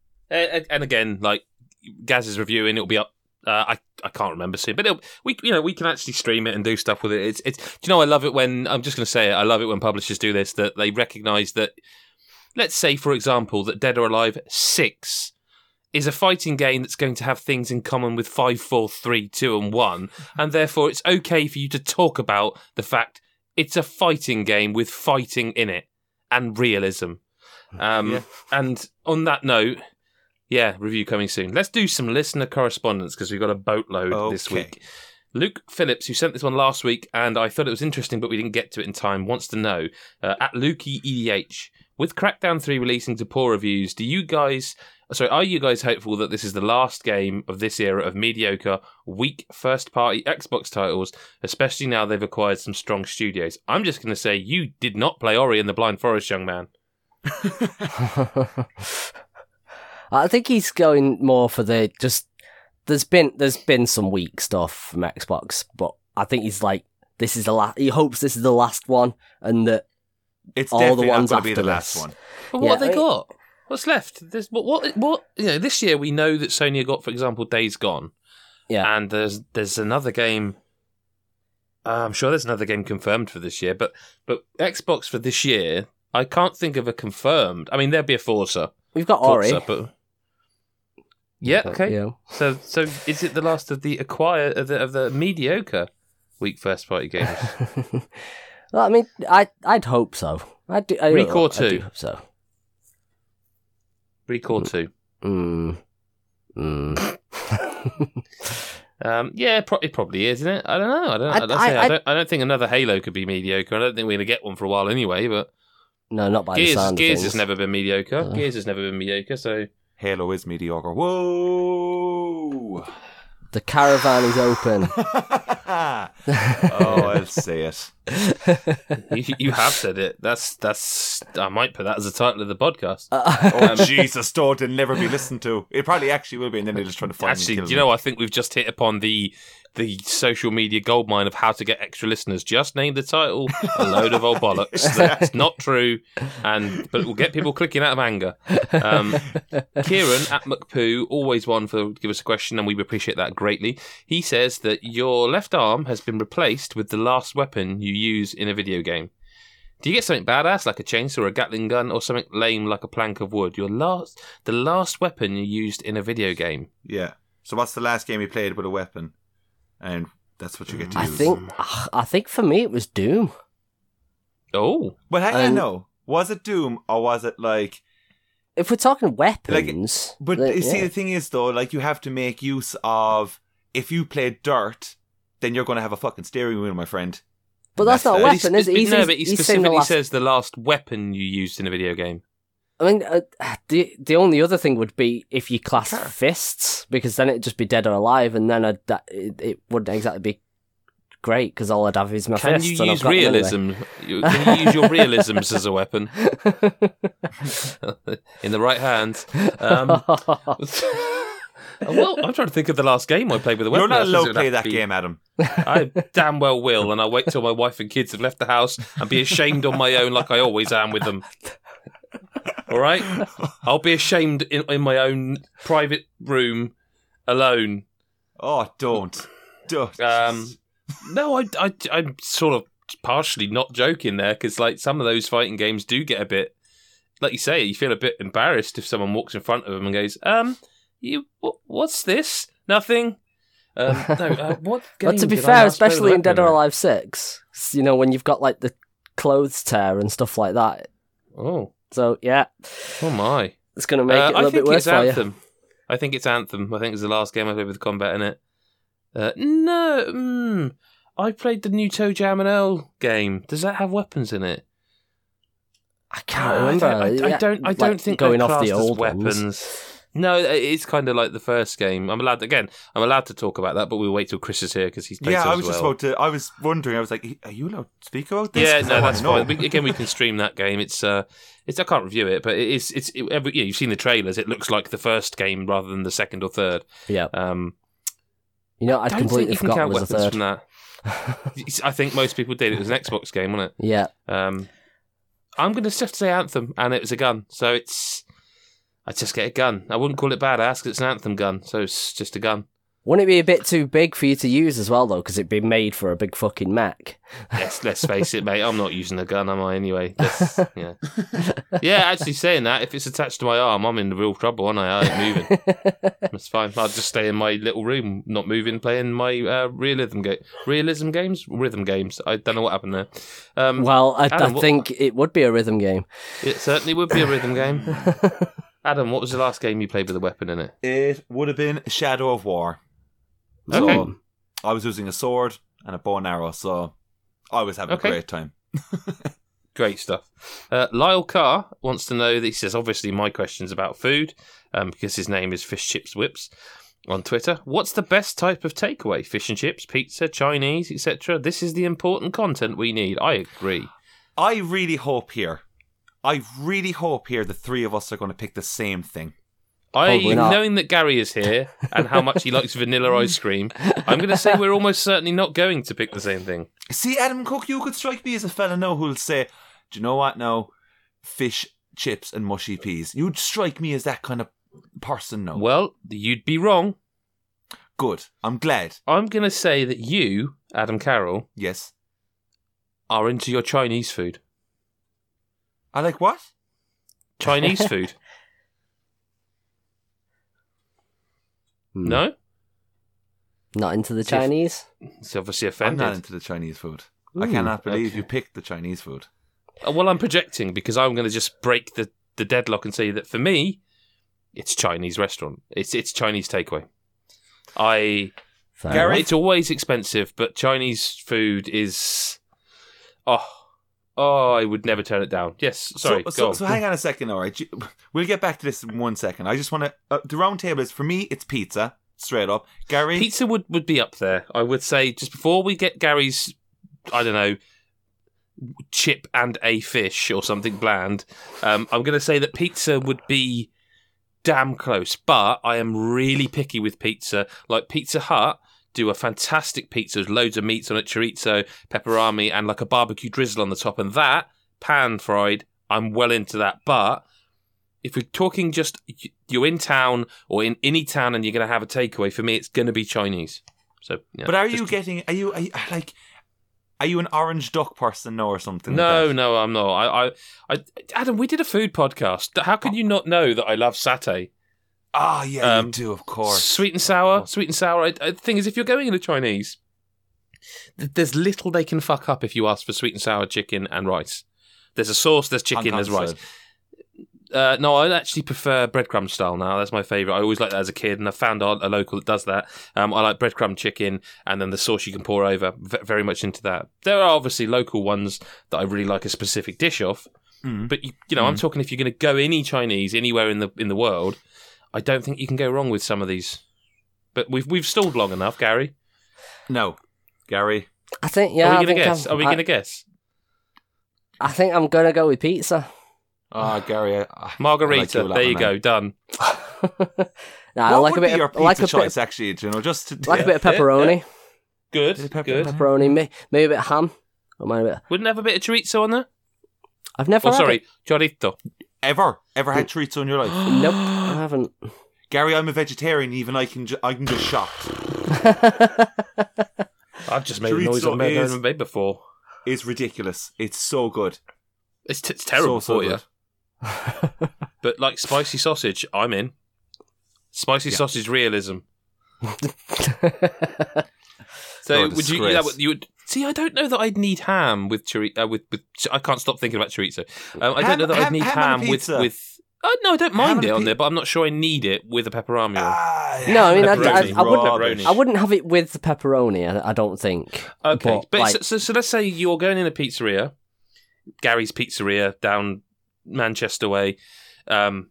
And again, like Gaz is reviewing, it'll be up. Uh, I I can't remember soon, but it'll, we you know we can actually stream it and do stuff with it. It's it's. Do you know I love it when I'm just going to say it. I love it when publishers do this, that they recognise that. Let's say, for example, that Dead or Alive six is a fighting game that's going to have things in common with five, four, three, two, and one, and therefore it's okay for you to talk about the fact it's a fighting game with fighting in it and realism. Um, yeah. And on that note. Yeah, review coming soon. Let's do some listener correspondence because we've got a boatload okay. this week. Luke Phillips, who sent this one last week, and I thought it was interesting, but we didn't get to it in time, wants to know, uh, at Lukey E D H, with Crackdown three releasing to poor reviews, do you guys, sorry, are you guys hopeful that this is the last game of this era of mediocre, weak first-party Xbox titles, especially now they've acquired some strong studios? I'm just going to say, you did not play Ori and the Blind Forest, young man. I think he's going more for the just. There's been there's been some weak stuff from Xbox, but I think he's like this is the last. He hopes this is the last one, and that it's all the ones not after be the this. last one. But what yeah, have they I mean, got? What's left? There's what what what you know. This year we know that Sony have got, for example, Days Gone. Yeah, and there's there's another game. Uh, I'm sure there's another game confirmed for this year, but but Xbox for this year, I can't think of a confirmed. I mean, there'd be a Forza. We've got Ori, Forza, but. Yeah, okay. Yeah. So, so is it the last of the acquired of the, of the mediocre weak first party games? Well, I mean, I I'd hope so. I do. I Recall two. I do hope so. Recall two. Mm. Mm. um. Yeah, pro- it probably is, isn't it? I don't know. I don't. I, I, I, I don't. I don't think another Halo could be mediocre. I don't think we're gonna get one for a while anyway. But no, not by Gears. the sound Gears of has never been mediocre. Uh. Gears has never been mediocre. So. Halo is mediocre. Whoa! The caravan is open. Oh, I'll say it. you, you have said it. That's that's. I might put that as the title of the podcast. Oh Jesus! Don't it'll never be listened to. It probably actually will be, and then they're just trying to find. Actually, me and do you know? I think we've just hit upon the the social media goldmine of how to get extra listeners. Just name the title. A load of old bollocks. That's not true, and but it will get people clicking out of anger. Um, Kieran at McPoo, always one for give us a question, and we appreciate that greatly. He says that your left arm has been replaced with the last weapon you use in a video game. Do you get something badass like a chainsaw or a Gatling gun, or something lame like a plank of wood? Your last, the last weapon you used in a video game. Yeah. So what's the last game you played with a weapon? And that's what you get to I use. think, I think for me it was Doom. Oh. Well, hang on, no. Was it Doom, or was it like... If we're talking weapons... Like, but then, you see, yeah. the thing is, though, like, you have to make use of... If you play Dirt, then you're going to have a fucking steering wheel, my friend. But that's not a That's weapon, is it? But He's, no, he's, but he he's saying the specifically last... says the last weapon you used in a video game. I mean, uh, the the only other thing would be if you class Sure. fists, because then it'd just be dead or alive, and then I'd, that, it, it wouldn't exactly be great, because all I'd have is my Can fists. you and I've use got them anyway. realism? You- Can you use your realisms as a weapon in the right hands? Um, well, I'm trying to think of the last game I played with a weapon. You're not I suppose allowed it to would play have that be- game, Adam. I damn well will, and I'll wait till my wife and kids have left the house and be ashamed on my own, like I always am with them. All right, I'll be ashamed in, in my own private room, alone. Oh, don't. Don't. Um, no, I, I, I'm sort of partially not joking there, because like some of those fighting games do get a bit, like you say, you feel a bit embarrassed if someone walks in front of them and goes, "Um, you, what, what's this? Nothing." Um, no, uh, what? Game But to be did I fair, last play with a especially in Dead or weapon? Alive six, you know, when you've got like the clothes tear and stuff like that. Oh, So yeah, oh my! it's going to make Uh, it a I little think bit worse it's for you. Anthem. I think it's Anthem. I think it's the last game I played with combat in it. Uh, no, mm, I played the new Toe Jam and Earl game. Does that have weapons in it? I can't Uh, remember. I don't, I, I Yeah, don't, I like, don't think going they're off the classed as old weapons. ones. No, it's kind of like the first game. I'm allowed to, again. I'm allowed to talk about that, but we'll wait till Chris is here because he's played Yeah, so I as was just well. about to. I was wondering. I was like, "Are you allowed to speak about this?" Yeah, 'Cause I no, wanna that's know. fine. We, again, we can stream that game. It's uh, it's I can't review it, but it is it's it, every, yeah, you've seen the trailers. It looks like the first game rather than the second or third. Yeah, Um, you know, I'd don't completely think you can forgotten count it was a weapons third. from that. It's- I think most people did. It was an Xbox game, wasn't Yeah, it? Um, I'm going to have to say Anthem, and it was a gun, so it's. I just get a gun. I wouldn't call it badass because it's an Anthem gun, so it's just a gun. wouldn't it be a bit too big for you to use as well, though? Because it'd be made for a big fucking mech. Let's let's face it, mate. I'm not using a gun, am I? Anyway, Let's- yeah, yeah. Actually, saying that, if it's attached to my arm, I'm in real trouble, aren't I? I ain't moving. That's fine. I'll just stay in my little room, not moving, playing my uh, realism game, realism games, rhythm games. I don't know what happened there. Um, Well, I, Adam, I what- think it would be a rhythm game. It certainly would be a rhythm game. Adam, what was the last game you played with a weapon in it? It would have been Shadow of War. Okay. So, I was using a sword and a bow and arrow, so I was having Okay. a great time. Great stuff. Uh, Lyle Carr wants to know that he says, obviously, my question's about food, um, because his name is Fish Chips Whips on Twitter. What's the best type of takeaway? Fish and chips, pizza, Chinese, et cetera. This is the important content we need. I agree. I really hope here, I really hope here the three of us are going to pick the same thing. I, Probably not. knowing that Gary is here and how much he likes vanilla ice cream, I'm going to say we're almost certainly not going to pick the same thing. See, Adam Cook, you could strike me as a fella now who'll say, do you know what now? Fish, chips and mushy peas. You'd strike me as that kind of person now. Well, you'd be wrong. Good. I'm glad. I'm going to say that you, Adam Carroll, Yes. are into your Chinese food. I like what? Chinese food. Hmm. No? Not into the See if- Chinese? It's obviously I'm offended. not into the Chinese food. I Ooh, cannot believe okay. you picked the Chinese food. Uh, Well, I'm projecting because I'm going to just break the, the deadlock and say that for me, it's Chinese restaurant. It's it's Chinese takeaway. I Fair Gary? enough. It's always expensive, but Chinese food is oh oh I would never turn it down. Yes, sorry. So, go so, on. so hang on a second, all right. You- We'll get back to this in one second. I just want to. Uh, the round table is, for me, it's pizza, straight up. Gary? Pizza would, would be up there. I would say just before we get Gary's, I don't know, chip and a fish or something bland. Um, I'm going to say that pizza would be damn close, but I am really picky with pizza. Like Pizza Hut do a fantastic pizza with loads of meats on it, chorizo, pepperami, and like a barbecue drizzle on the top. And that, pan fried, I'm well into that. But if we're talking just you're in town or in any town and you're going to have a takeaway, for me, it's going to be Chinese. So, yeah, But are just- you getting? Are you, are you like? Are you an orange duck person now or something? No, like that? no, I'm not. I, I, I, Adam, we did a food podcast. How could you not know that I love satay? Ah, yeah, Um, you do, of course. Sweet and sour, sweet and sour. I, I, the thing is, if you're going into Chinese, th- there's little they can fuck up if you ask for sweet and sour chicken and rice. There's a sauce, there's chicken, there's rice. Unconfident. Uh, no, I actually prefer breadcrumb style now. That's my favourite. I always liked that as a kid, and I found a a local that does that. Um, I like breadcrumb chicken, and then the sauce you can pour over. V- very much into that. There are obviously local ones that I really like a specific dish of, Mm. but you, you know, Mm. I'm talking if you're going to go any Chinese anywhere in the in the world, I don't think you can go wrong with some of these. But we've we've stalled long enough, Gary. No, Gary. I think yeah. Are I we going to think guess? I'm- Are we I- going to guess? I think I'm gonna go with pizza. Ah, Gary. I, I Margarita. like you a lot, there you man. go. Done. Nah, I What like would a bit be your of, I like pizza a choice, bit, actually? Do you know, just to, of, like a bit of pepperoni, Good. Bit of pepper- Good. pepper- pepperoni, may- maybe a bit of ham. I mind a bit. Wouldn't have a bit of chorizo on there? I've never. Oh, had sorry, it. chorizo. Ever, ever had chorizo in your life? Nope, I haven't. Gary, I'm a vegetarian. Even I can, ju- I can just shocked. I've just made a Chorizo noise I've never is- made before. It's ridiculous. It's so good. It's, t- it's terrible So, so for you. good. But like spicy sausage, I'm in. Spicy Yeah. sausage realism. So Oh, would you? disgrace. Yeah, you would see. I don't know that I'd need ham with chorizo. Uh, with, with I can't stop thinking about chorizo. Um, I don't Ham- know that ham- I'd need ham on a ham, with pizza. with. Oh no, I don't Ham mind on a it on pi- there, but I'm not sure I need it with a pepperoni. roll. Ah, No, I mean, I, I, Pepperoni. I wouldn't. Rubbish. I wouldn't have it with the pepperoni. I, I don't think. Okay, But, but, like- so, so, so let's say you're going in a pizzeria, Gary's Pizzeria down Manchester way. Um,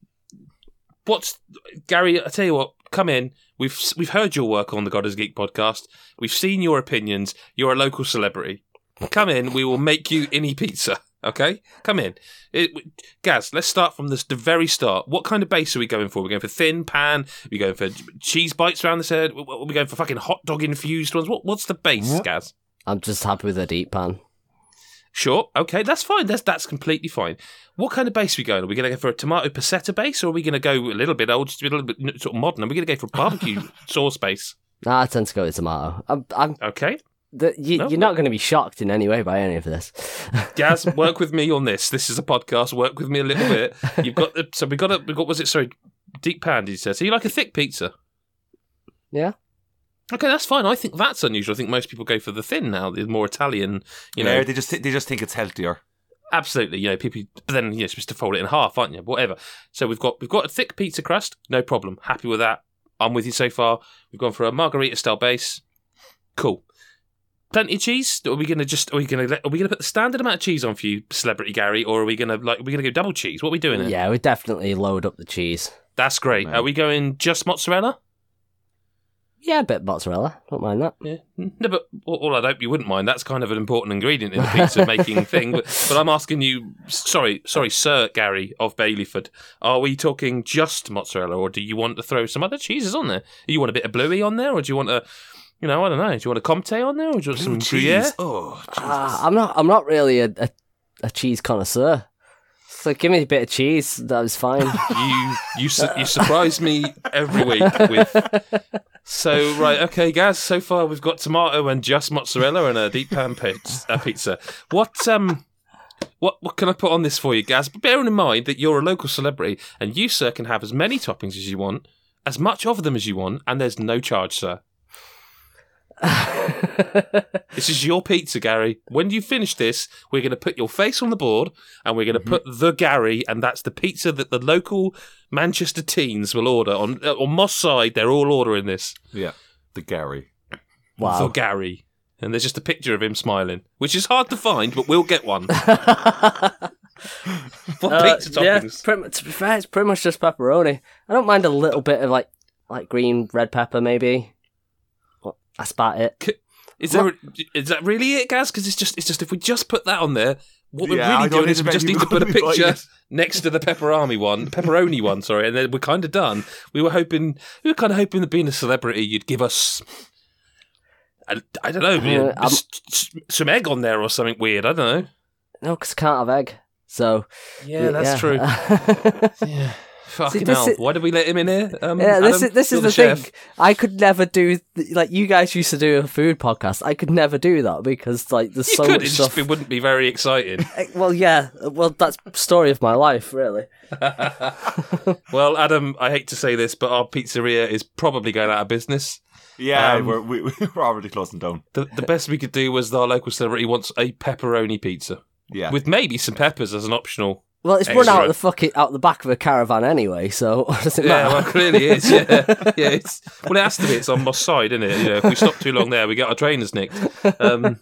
what's Gary? I tell you what, come in. We've we've heard your work on the God is Geek podcast. We've seen your opinions. You're a local celebrity. Come in. We will make you any pizza. Okay, come in. It, Gaz, let's start from this, the very start. What kind of base are we going for? We're going for thin pan. Are we going for cheese bites around the side? Are we going for fucking hot dog infused ones? What, what's the base, Gaz? I'm just happy with a deep pan. Sure, okay, that's fine. That's that's completely fine. What kind of base are we going? Are we going to go for a tomato passetta base, or are we going to go a little bit old, a little bit sort of modern? Are we going to go for a barbecue sauce base? Nah, I tend to go with tomato. I'm. I'm Okay, the, you, No, you're no. not going to be shocked in any way by any of this. Gaz, work with me on this. This is a podcast. Work with me a little bit. You've got the, so we got a we got was it sorry deep pan? Did you say? So you like a thick pizza? Yeah. Okay, that's fine. I think that's unusual. I think most people go for the thin now. The more Italian, you know. Yeah, they just they just think it's healthier. Absolutely, you know, people. But then you're supposed to fold it in half, aren't you? Whatever. So we've got we've got a thick pizza crust, no problem. Happy with that. I'm with you so far. We've gone for a margarita style base. Cool. Plenty of cheese. Are we gonna just? Are we gonna? Are we gonna put the standard amount of cheese on for you, Celebrity Gary, or are we gonna like? Are we gonna go double cheese? What are we doing? Here? Yeah, we definitely load up the cheese. That's great. Right. Are we going just mozzarella? Yeah, a bit mozzarella. Don't mind that. Yeah. No, but all all I'd hope you wouldn't mind. That's kind of an important ingredient in the pizza making thing. But, but I'm asking you, sorry, sorry, Sir Gary of Baileyford, are we talking just mozzarella, or do you want to throw some other cheeses on there? Do you want a bit of bluey on there, or do you want a, you know, I don't know, do you want a Comte on there, or do you want some Gruyere? cheese. Oh, Jesus. Ah, I'm not. I'm not really a, a, a cheese connoisseur. So give me a bit of cheese. That was fine. You you su- you surprise me every week with. So right, okay, guys. So far we've got tomato and just mozzarella and a deep pan pizza. Uh, pizza. What um, what what can I put on this for you, Gaz? But bearing in mind that you're a local celebrity and you, sir, can have as many toppings as you want, as much of them as you want, and there's no charge, sir. This is your pizza, Gary. When you finish this, we're going to put your face on the board and we're going to Mm-hmm. put the Gary, and that's the pizza that the local Manchester teens will order. On uh, on Moss side, they're all ordering this. Yeah, the Gary. The Wow. Gary. And there's just a picture of him smiling, which is hard to find, but we'll get one. What Uh, pizza yeah, toppings? pretty, to be fair, it's pretty much just pepperoni. I don't mind a little bit of like like green red pepper, maybe. Well, that's about it. Is there? Is that really it, Gaz? Because it's just, it's just if we just put that on there, what we're Yeah, I really don't doing is we expect just you need to put a to be buying picture it. next to the pepperoni one, pepperoni one, sorry, and then we're kind of done. We were hoping, we were kind of hoping that being a celebrity, you'd give us, I, I don't know, Uh, I'm- s- s- some egg on there or something weird. I don't know. No, because I can't have egg. So Yeah, that's true. true. Yeah. Fucking this hell! is- Why did we let him in here? Um, Yeah, this Adam? is this You're is the, chef. thing. I could never do th- like you guys used to do a food podcast. I could never do that because like there's You so could. much It stuff. just it wouldn't be very exciting. Eh, Well, yeah. Well, that's story of my life, really. Well, Adam, I hate to say this, but our pizzeria is probably going out of business. Yeah, Um, we're we, we're already closing down. The, the best we could do was our local celebrity wants a pepperoni pizza Yeah, with maybe some peppers as an optional Well, it's Extra. run out the fuck it out the back of a caravan anyway, so what does it Yeah, matter? well, clearly it is. Yeah, yeah. It's, well, it has to be. It's on Moss side, isn't it? You know, if we stop too long there, we get our trainers nicked. Um,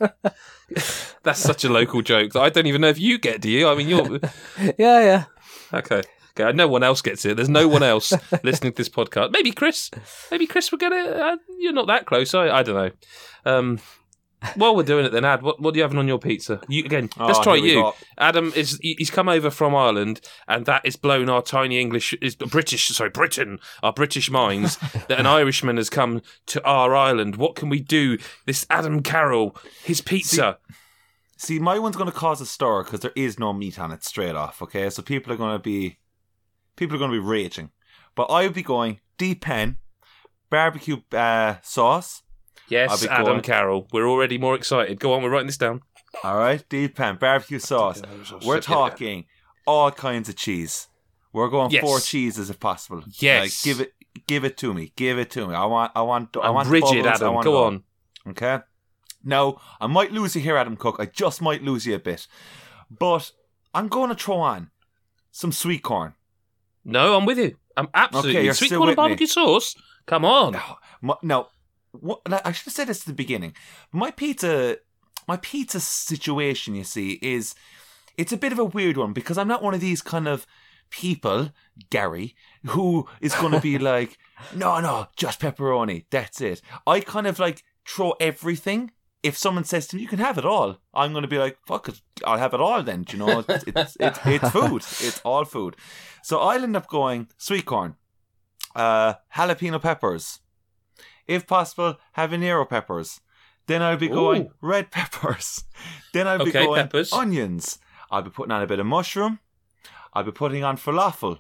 that's such a local joke that I don't even know if you get. Do you? I mean, you're yeah, yeah. okay. Okay, no one else gets it. There's no one else listening to this podcast. Maybe Chris. Maybe Chris will get it. Uh, you're not that close. I, I don't know. Um, while we're doing it, then, Ad, what, what are you having on your pizza? You again. Let's Oh, try here we you. go. Adam is he's come over from Ireland, and that has blown our tiny English, is British, sorry, Britain, our British minds that an Irishman has come to our island. What can we do? This Adam Carroll, his pizza. See, my one's going to cause a stir because there is no meat on it straight off. Okay, so people are going to be people are going to be raging, but I would be going deep pen, barbecue uh, sauce. Yes, I'll be Adam going- Carroll. We're already more excited. Go on, we're writing this down. All right, deep pan, barbecue sauce. We're talking all kinds of cheese. We're going Yes. four cheeses if possible. Yes. Like, give it, give it to me. Give it to me. I want, I want, I I'm want the rigid, bubbles, I Adam. want Go it all. on. Okay. Now, I might lose you here, Adam Cook. I just might lose you a bit, but I'm going to throw on some sweet corn. No, I'm with you. I'm absolutely. Okay, you're Sweet still corn and with me. barbecue sauce? Come on. My, no, what, I should have said this at the beginning. My pizza, my pizza situation, you see, is it's a bit of a weird one because I'm not one of these kind of people, Gary, who is going to be like, no, no, just pepperoni. That's it. I kind of like throw everything. If someone says to me, you can have it all, I'm going to be like, fuck it, I'll have it all then. Do you know, it's, it's, it's, it's food. It's all food. So I'll end up going sweet corn, uh, jalapeno peppers, if possible, habanero peppers. Then I'll be going Ooh. red peppers. Then I'll be Okay, going peppers. onions. I'll be putting on a bit of mushroom. I'll be putting on falafel.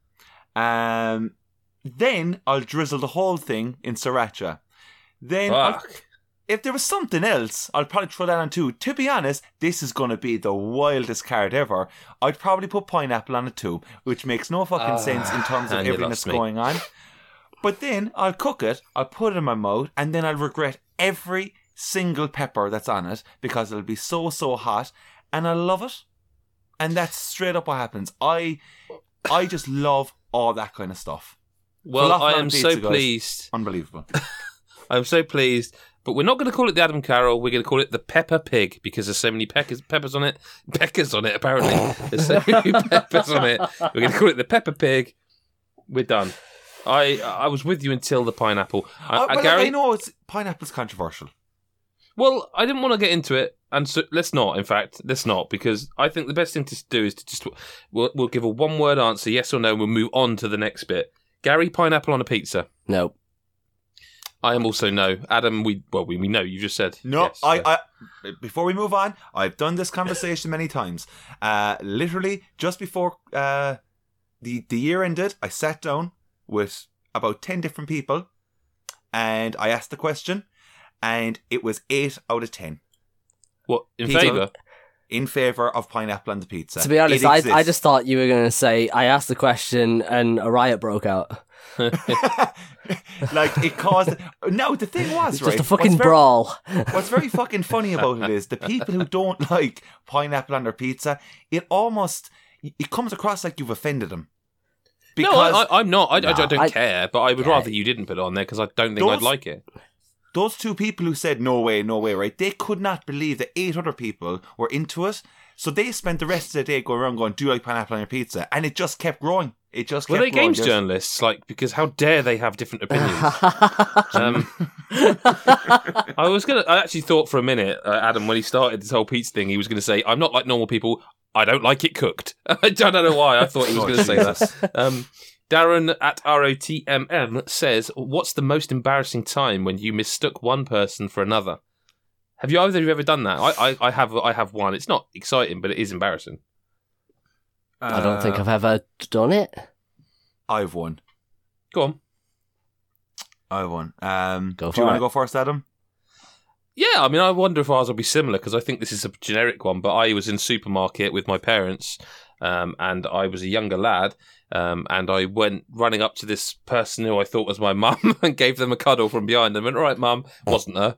Um, then I'll drizzle the whole thing in sriracha. Then I'll- Fuck. if there was something else, I'd probably throw that on too. To be honest, this is going to be the wildest card ever. I'd probably put pineapple on it too, which makes no fucking Ah, sense in terms of and you everything lost that's me. going on. But then I'll cook it, I'll put it in my mouth, and then I'll regret every single pepper that's on it because it'll be so, so hot, and I love it. And that's straight up what happens. I I just love all that kind of stuff. Well, Falafel I on am pizza, so guys. pleased. Unbelievable. I'm so pleased. But we're not going to call it the Adam Carroll. We're going to call it the Pepper Pig because there's so many peckers, peppers on it. Peckers on it, apparently. There's so many peppers on it. We're going to call it the Pepper Pig. We're done. I I was with you until the pineapple. I, Uh, I- well, Gary, I know it's pineapple's controversial. well, I didn't want to get into it, and so let's not. In fact, let's not, because I think the best thing to do is to just we'll, we'll give a one-word answer, yes or no, and we'll move on to the next bit. Gary, pineapple on a pizza. No. I am also no. Adam, we well we, we know you just said No, yes, I, so- I. Before we move on, I've done this conversation many times. Uh, literally, just before uh, the the year ended, I sat down with about ten different people, and I asked the question, and it was eight out of ten what in Pizza. favour. in favor of pineapple on the pizza. To be honest, It I, exists. I just thought you were going to say, I asked the question and a riot broke out. like it caused. No, the thing was It's right. just a fucking what's very- brawl. What's very fucking funny about it is the people who don't like pineapple on their pizza, it almost it comes across like you've offended them. no, I, I, I'm not. I, I, Nah, don't I- care, but I would Yeah. rather you didn't put it on there because I don't think I'd Those- like it. those two people who said no way, no way, right? They could not believe that eight other people were into it. So they spent the rest of the day going around going, "Do you like pineapple on your pizza?" And it just kept growing. It just Were kept they growing. games Just- journalists? Like, because how dare they have different opinions? um, I was gonna. I actually thought for a minute, uh, Adam, when he started this whole pizza thing, he was going to say, "I'm not like normal people. I don't like it cooked." I don't know why. I thought he was Oh, going to say that. Jesus. Um, Darren at R O T M M says, "What's the most embarrassing time when you mistook one person for another?" Have you either of you ever done that? I, I, I have. I have one. It's not exciting, but it is embarrassing. I don't think Uh, I've ever done it. I've won. Go on. I've won. Um, Go do you for want it. to go first, Adam? Yeah, I mean, I wonder if ours will be similar because I think this is a generic one. But I was in supermarket with my parents, um, and I was a younger lad, um, and I went running up to this person who I thought was my mum and gave them a cuddle from behind and went, "All right, mum," wasn't her.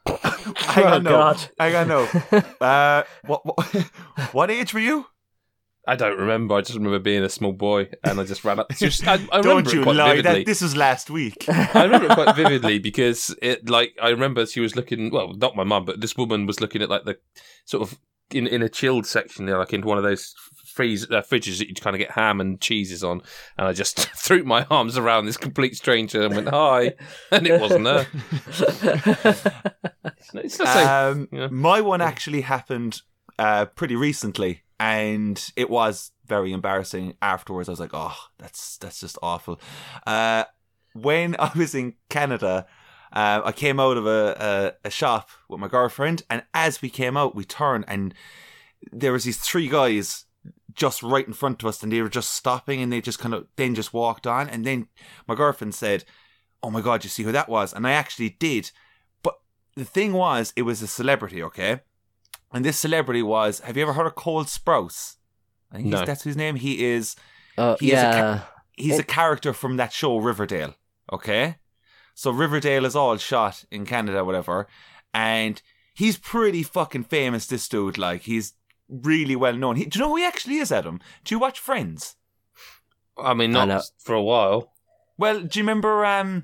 Hang Oh, on, no. God. Hang on, no. Uh, what, what, what age were you? I don't remember. I just remember being a small boy, and I just ran up. Just, I, I Don't remember you it quite lie? vividly. That, this was last week. I remember it quite vividly because it, like, I remember she was looking. Well, not my mum, but this woman was looking at like the sort of in in a chilled section, you know, like into one of those freeze uh, fridges that you kind of get ham and cheeses on, and I just threw my arms around this complete stranger and went hi, and it wasn't her. It's the same. Um, Yeah. My one actually happened uh, pretty recently, and it was very embarrassing afterwards. I was like, oh, that's that's just awful. Uh, when I was in Canada, uh, I came out of a, a, a shop with my girlfriend, and as we came out, we turned, and there was these three guys just right in front of us, and they were just stopping, and they just kind of then just walked on, and then my girlfriend said, oh my God, you see who that was? And I actually did. But the thing was, it was a celebrity, okay? And this celebrity was, have you ever heard of Cole Sprouse? I think No. he's, that's his name. He is, Uh, He is a yeah. he's a character from that show Riverdale, okay? So Riverdale is all shot in Canada, whatever. And he's pretty fucking famous, this dude. Like, he's really well known. He, do you know who he actually is, Adam? Do you watch Friends? I mean, I not know. for a while. Well, do you remember um,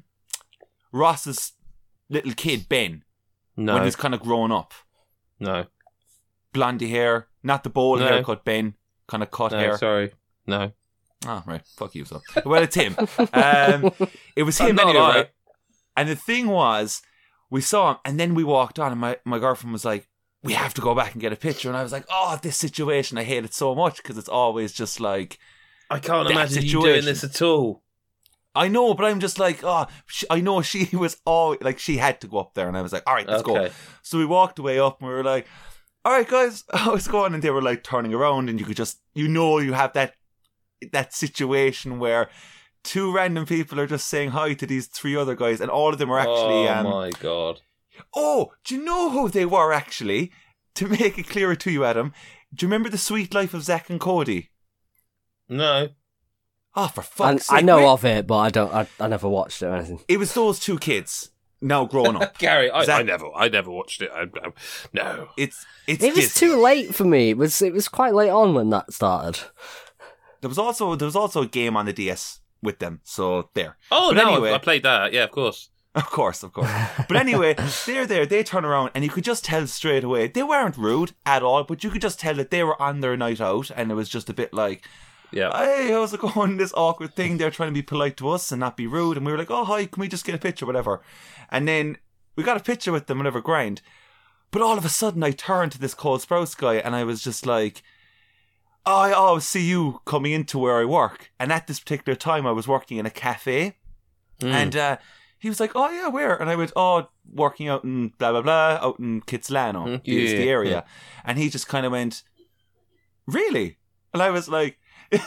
Ross's little kid, Ben, No, when he's kind of grown up? no, Blondie hair, not the bowl No. haircut, Ben, kind of cut no. hair. Sorry, no. Oh, right. Fuck you, so. Well, it's him. Um, it was I'm him not anyway, alright. right? And the thing was, we saw him, and then we walked on, and my, my girlfriend was like, we have to go back and get a picture. And I was like, oh, this situation, I hate it so much, because it's always just like, I can't That imagine you situation. doing this at all. I know, but I'm just like, oh, she, I know she was all, like, she had to go up there, and I was like, all right, let's go. Okay. So we walked away up, and we were like, all right, guys, how's it going? And they were like turning around, and you could just, you know, you have that that situation where two random people are just saying hi to these three other guys, and all of them are actually. Oh um, my god! Oh, do you know who they were actually? To make it clearer to you, Adam, do you remember The Sweet Life of Zack and Cody? No. Oh, for I, fuck's I sake! know wait. of it, but I don't. I, I never watched it or anything. It was those two kids now grown up. Gary, I, Zack- I never, I never watched it. I, I, no. It's it's. It was Disney. too late for me. It was. It was quite late on when that started. There was also there was also a game on the D S with them. So there. Oh But no, anyway- I, I played that. Yeah, of course. Of course, of course. But anyway, they're there, they turn around, and you could just tell straight away, they weren't rude at all, but you could just tell that they were on their night out, and it was just a bit like, Yeah. hey, how's it going? This awkward thing, they're trying to be polite to us and not be rude, and we were like, oh, hi, can we just get a picture, whatever. And then we got a picture with them, whatever, grind. But all of a sudden, I turned to this Cole Sprouse guy, and I was just like, oh, I always see you coming into where I work. And at this particular time, I was working in a cafe, Mm. and uh, he was like, oh yeah, where? And I went, oh, working out in blah, blah, blah, out in Kitsilano, Mm, is yeah, the area. yeah. And he just kind of went, really? And I was like,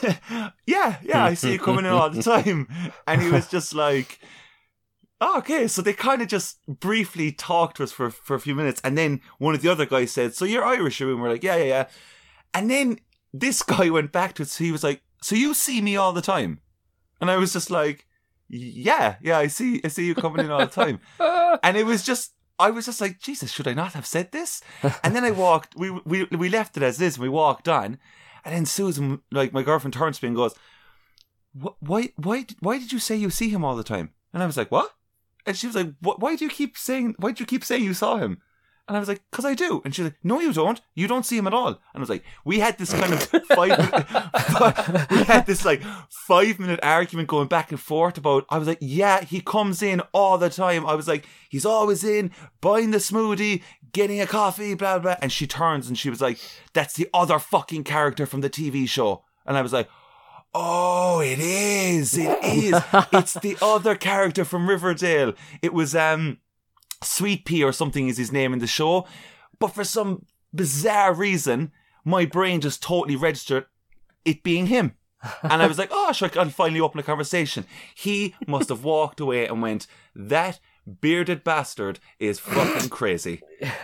yeah, yeah, I see you coming in all the time. And he was just like, oh, okay. So they kind of just briefly talked to us for, for a few minutes. And then one of the other guys said, so you're Irish? And we're like, yeah, yeah, yeah. And then this guy went back to us. He was like, so you see me all the time? And I was just like, yeah, yeah, I see, I see you coming in all the time. And it was just, I was just like, Jesus, should I not have said this? And then I walked, we we we left it as is, and we walked on. And then Susan, like my girlfriend, turns to me and goes, "Wh- why, why, why did you say you see him all the time?" And I was like, what? And she was like, "Wh- why do you keep saying, why do you keep saying you saw him? And I was like, because I do. And she was like, no, you don't. You don't see him at all. And I was like, we had this kind of five minute, we had this like five minute argument going back and forth about, I was like, yeah, he comes in all the time. I was like, he's always in, buying the smoothie, getting a coffee, blah, blah. And she turns and she was like, that's the other fucking character from the T V show. And I was like, oh, it is. It is. It's the other character from Riverdale. It was, um, Sweet Pea or something is his name in the show, but for some bizarre reason, my brain just totally registered it being him. And I was like, oh, sure, I'll finally open a conversation. He must have walked away and went, that bearded bastard is fucking crazy.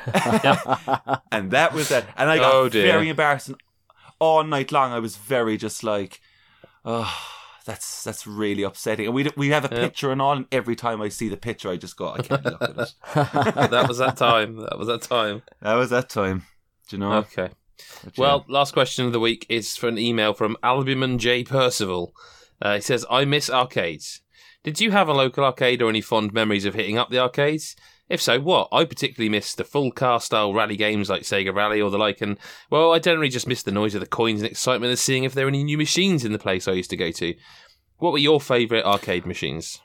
And that was that. And I got Oh, dear. very embarrassed. And all night long, I was very just like, oh, That's that's really upsetting. And we we have a Yeah. picture and all, and every time I see the picture, I just go, I can't look at it. that was that time. That was that time. That was that time. Do you know? Okay. But, Well, last question of the week is for an email from Albumin J. Percival. Uh, he says, I miss arcades. Did you have a local arcade or any fond memories of hitting up the arcades? If so, what? I particularly miss the full car style rally games like Sega Rally or the like, and, well, I generally just miss the noise of the coins and excitement of seeing if there are any new machines in the place I used to go to. What were your favourite arcade machines?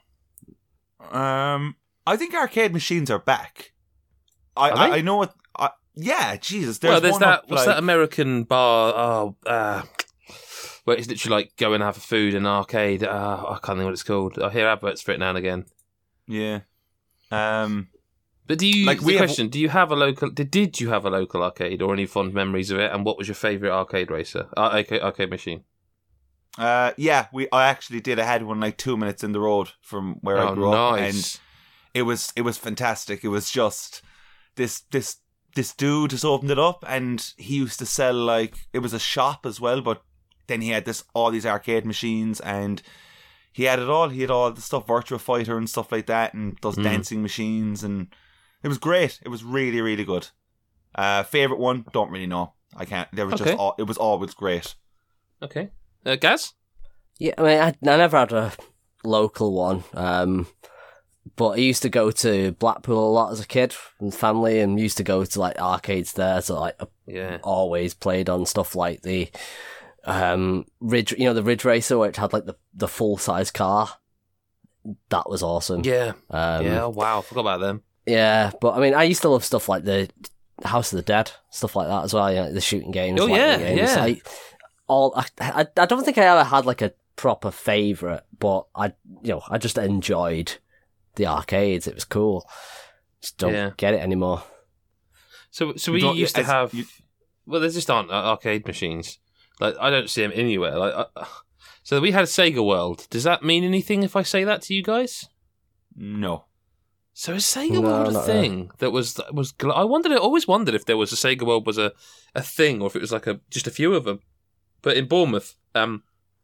Um, I think arcade machines are back. I Are I, they? I know what. I, yeah, Jesus. There's well, there's one that, up, what's like, that American bar, oh, uh, where it's literally like go and have a food in an arcade. Uh, I can't think what it's called. I hear adverts for it now and again. Yeah. Um. But do you? Like, the we have- question: do you have a local? Did, did you have a local arcade or any fond memories of it? And what was your favourite arcade racer? Uh, arcade, arcade machine. Uh. Yeah. We. I actually did. I had one like two minutes in the road from where Oh, I grew up, nice. and it was it was fantastic. It was just this this this dude just opened it up, and he used to sell like it was a shop as well, but then he had this all these arcade machines, and he had it all. He had all the stuff, Virtua Fighter and stuff like that, and those Mm. dancing machines, and it was great. It was really really good. Uh, favorite one? Don't really know. I can't. There was Okay. just all, it was always great. Okay, uh, Gaz. Yeah, I mean, I, I never had a local one, um, but I used to go to Blackpool a lot as a kid and family, and used to go to like arcades there. So like, I Yeah. always played on stuff like the um, Ridge, you know, the Ridge Racer, which had like the the full size car. That was awesome. Yeah. Um, yeah. Oh, wow. Forgot about them. Yeah, but I mean, I used to love stuff like the House of the Dead, stuff like that as well. You know, the shooting games. Oh, like yeah, the games. yeah. I, all I, I, I don't think I ever had like a proper favorite, but I, you know, I just enjoyed the arcades. It was cool. Just don't Yeah. get it anymore. So, so You we don't- used to as- have. you- Well, there just aren't uh, arcade machines. Like I don't see them anywhere. Like, uh, so we had Sega World. Does that mean anything if I say that to you guys? No. So is Sega No, World a not thing that was that was? gl- I wondered. I always wondered if there was a Sega World was a, a thing, or if it was like a just a few of them. But in Bournemouth, um,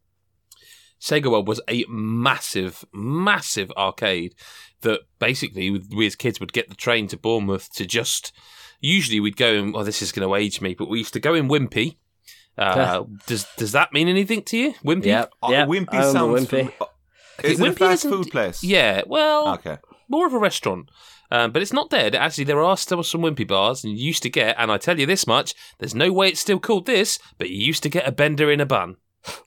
Sega World was a massive, massive arcade that basically we as kids would get the train to Bournemouth to just. Usually we'd go in. Oh, this is going to age me, but we used to go in Wimpy. Uh, does does that mean anything to you, Wimpy? Yeah, Oh, yeah. Wimpy I remember sounds. Wimpy. fam- Is it a Wimpy fast isn't- food place? Yeah. Well, Okay. more of a restaurant. Um, but it's not dead. Actually, there are still some Wimpy bars, and you used to get, and I tell you this much, there's no way it's still called this, but you used to get a bender in a bun.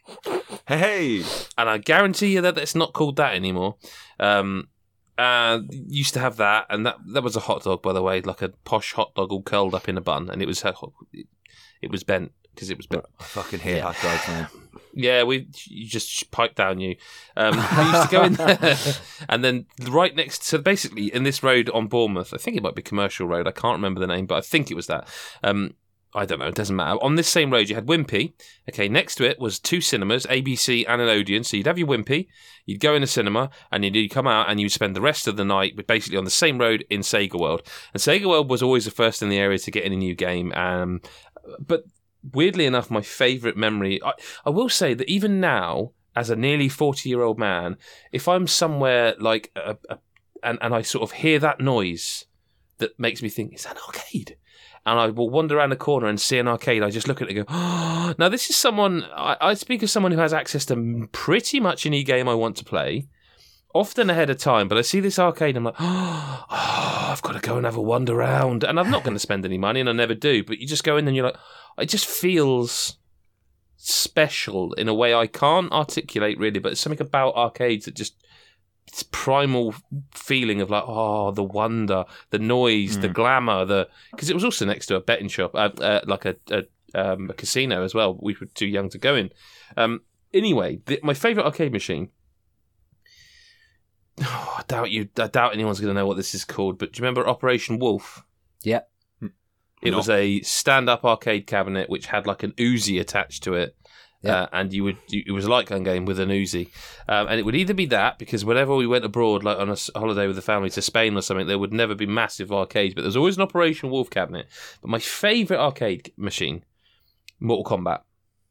Hey. And I guarantee you that it's not called that anymore. Um, uh, used to have that, and that that was a hot dog, by the way, like a posh hot dog all curled up in a bun, and it was it was bent because it was bent. I fucking hate Yeah. hot dogs, man. Yeah, we you just pipe down you. Um, we used to go in there, and then right next. So basically, in this road on Bournemouth, I think it might be Commercial Road. I can't remember the name, but I think it was that. Um, I don't know. It doesn't matter. On this same road, you had Wimpy. Okay, next to it was two cinemas, A B C and an Odeon. So you'd have your Wimpy, you'd go in the cinema, and you'd you'd come out and you'd spend the rest of the night with basically on the same road in Sega World. And Sega World was always the first in the area to get in a new game. Um, but weirdly enough, my favourite memory, I, I will say that even now, as a nearly forty-year-old man, if I'm somewhere like, a, a, and, and I sort of hear that noise that makes me think, is that an arcade? And I will wander around the corner and see an arcade. I just look at it and go, oh, now this is someone, I, I speak of someone who has access to pretty much any game I want to play, often ahead of time, but I see this arcade and I'm like, oh, I've got to go and have a wander around. And I'm not going to spend any money, and I never do, but you just go in and you're like, it just feels special in a way I can't articulate really, but it's something about arcades that just, it's primal feeling of like, oh, the wonder, the noise, Mm. the glamour, the because it was also next to a betting shop, uh, uh, like a a, um, a casino as well. We were too young to go in. Um, anyway, the, my favourite arcade machine. Oh, I doubt you. I doubt anyone's going to know what this is called. But do you remember Operation Wolf? Yep. It No. was a stand-up arcade cabinet which had like an Uzi attached to it. Yeah. Uh, and you would, you, it was a light gun game with an Uzi, um, and it would either be that because whenever we went abroad, like on a s- holiday with the family to Spain or something, there would never be massive arcades, but there was always an Operation Wolf cabinet. But my favourite arcade machine, Mortal Kombat.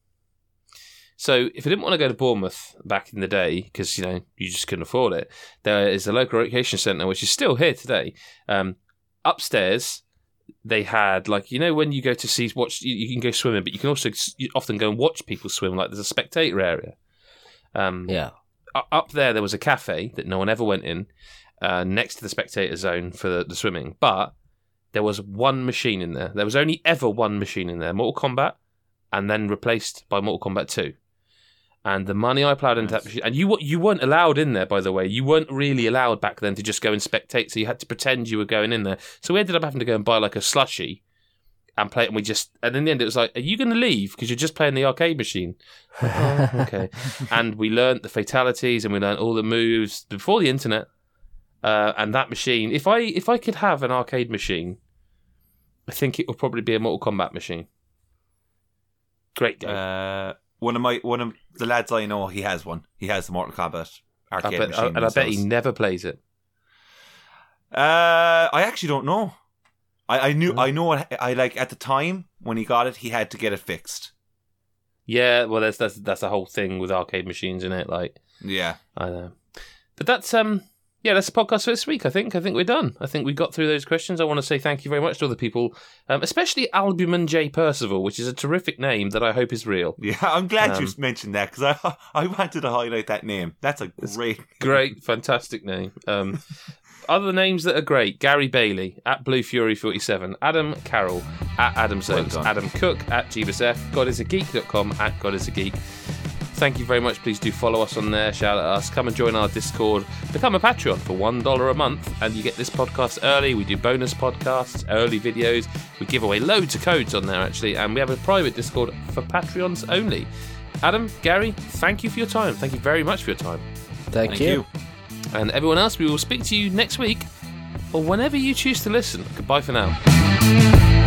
So if I didn't want to go to Bournemouth back in the day because you know you just couldn't afford it, there is a local recreation centre which is still here today. Um, upstairs, they had like you know when you go to see watch you, you can go swimming, but you can also you often go and watch people swim. Like there's a spectator area. Um, Yeah. Up there, there was a cafe that no one ever went in, uh, next to the spectator zone for the, the swimming. But there was one machine in there. There was only ever one machine in there, Mortal Kombat, and then replaced by Mortal Kombat two. And the money I plowed into Nice. that machine, and you you weren't allowed in there, by the way. You weren't really allowed back then to just go and spectate, so you had to pretend you were going in there. So we ended up having to go and buy like a slushie and play it, and we just, and in the end it was like, are you going to leave? Because you're just playing the arcade machine. Oh, okay. And we learnt the fatalities and we learnt all the moves before the internet. Uh, and that machine, if I if I could have an arcade machine, I think it would probably be a Mortal Kombat machine. Great game. Uh, one of my one of the lads I know, he has one. He has the Mortal Kombat arcade I bet, machine. I, and I bet he never plays it. Uh, I actually don't know. I, I knew Oh. I know what I like at the time when he got it. He had to get it fixed. Yeah, well, that's that's that's the whole thing with arcade machines, isn't it? Like, Yeah. I know. But that's um yeah, that's the podcast for this week. I think I think we're done. I think we got through those questions. I want to say thank you very much to all the people, um, especially Albumin J Percival, which is a terrific name that I hope is real. Yeah, I'm glad Um, you mentioned that because I I wanted to highlight that name. That's a great, Great, fantastic name. Um, other names that are great: Gary Bailey at Blue Fury forty-seven, Adam Carroll at Adam Zoaks, done. Adam Cook at Jeebus F, god is a geek dot com at god is a geek. Thank you very much. Please do follow us on there. Shout at us. Come and join our Discord. Become a Patreon for one dollar a month, and you get this podcast early. We do bonus podcasts, early videos. We give away loads of codes on there actually, and we have a private Discord for Patreons only. Adam, Gary, thank you for your time. Thank you very much for your time. Thank, Thank you. you. And everyone else, we will speak to you next week or whenever you choose to listen. Goodbye for now.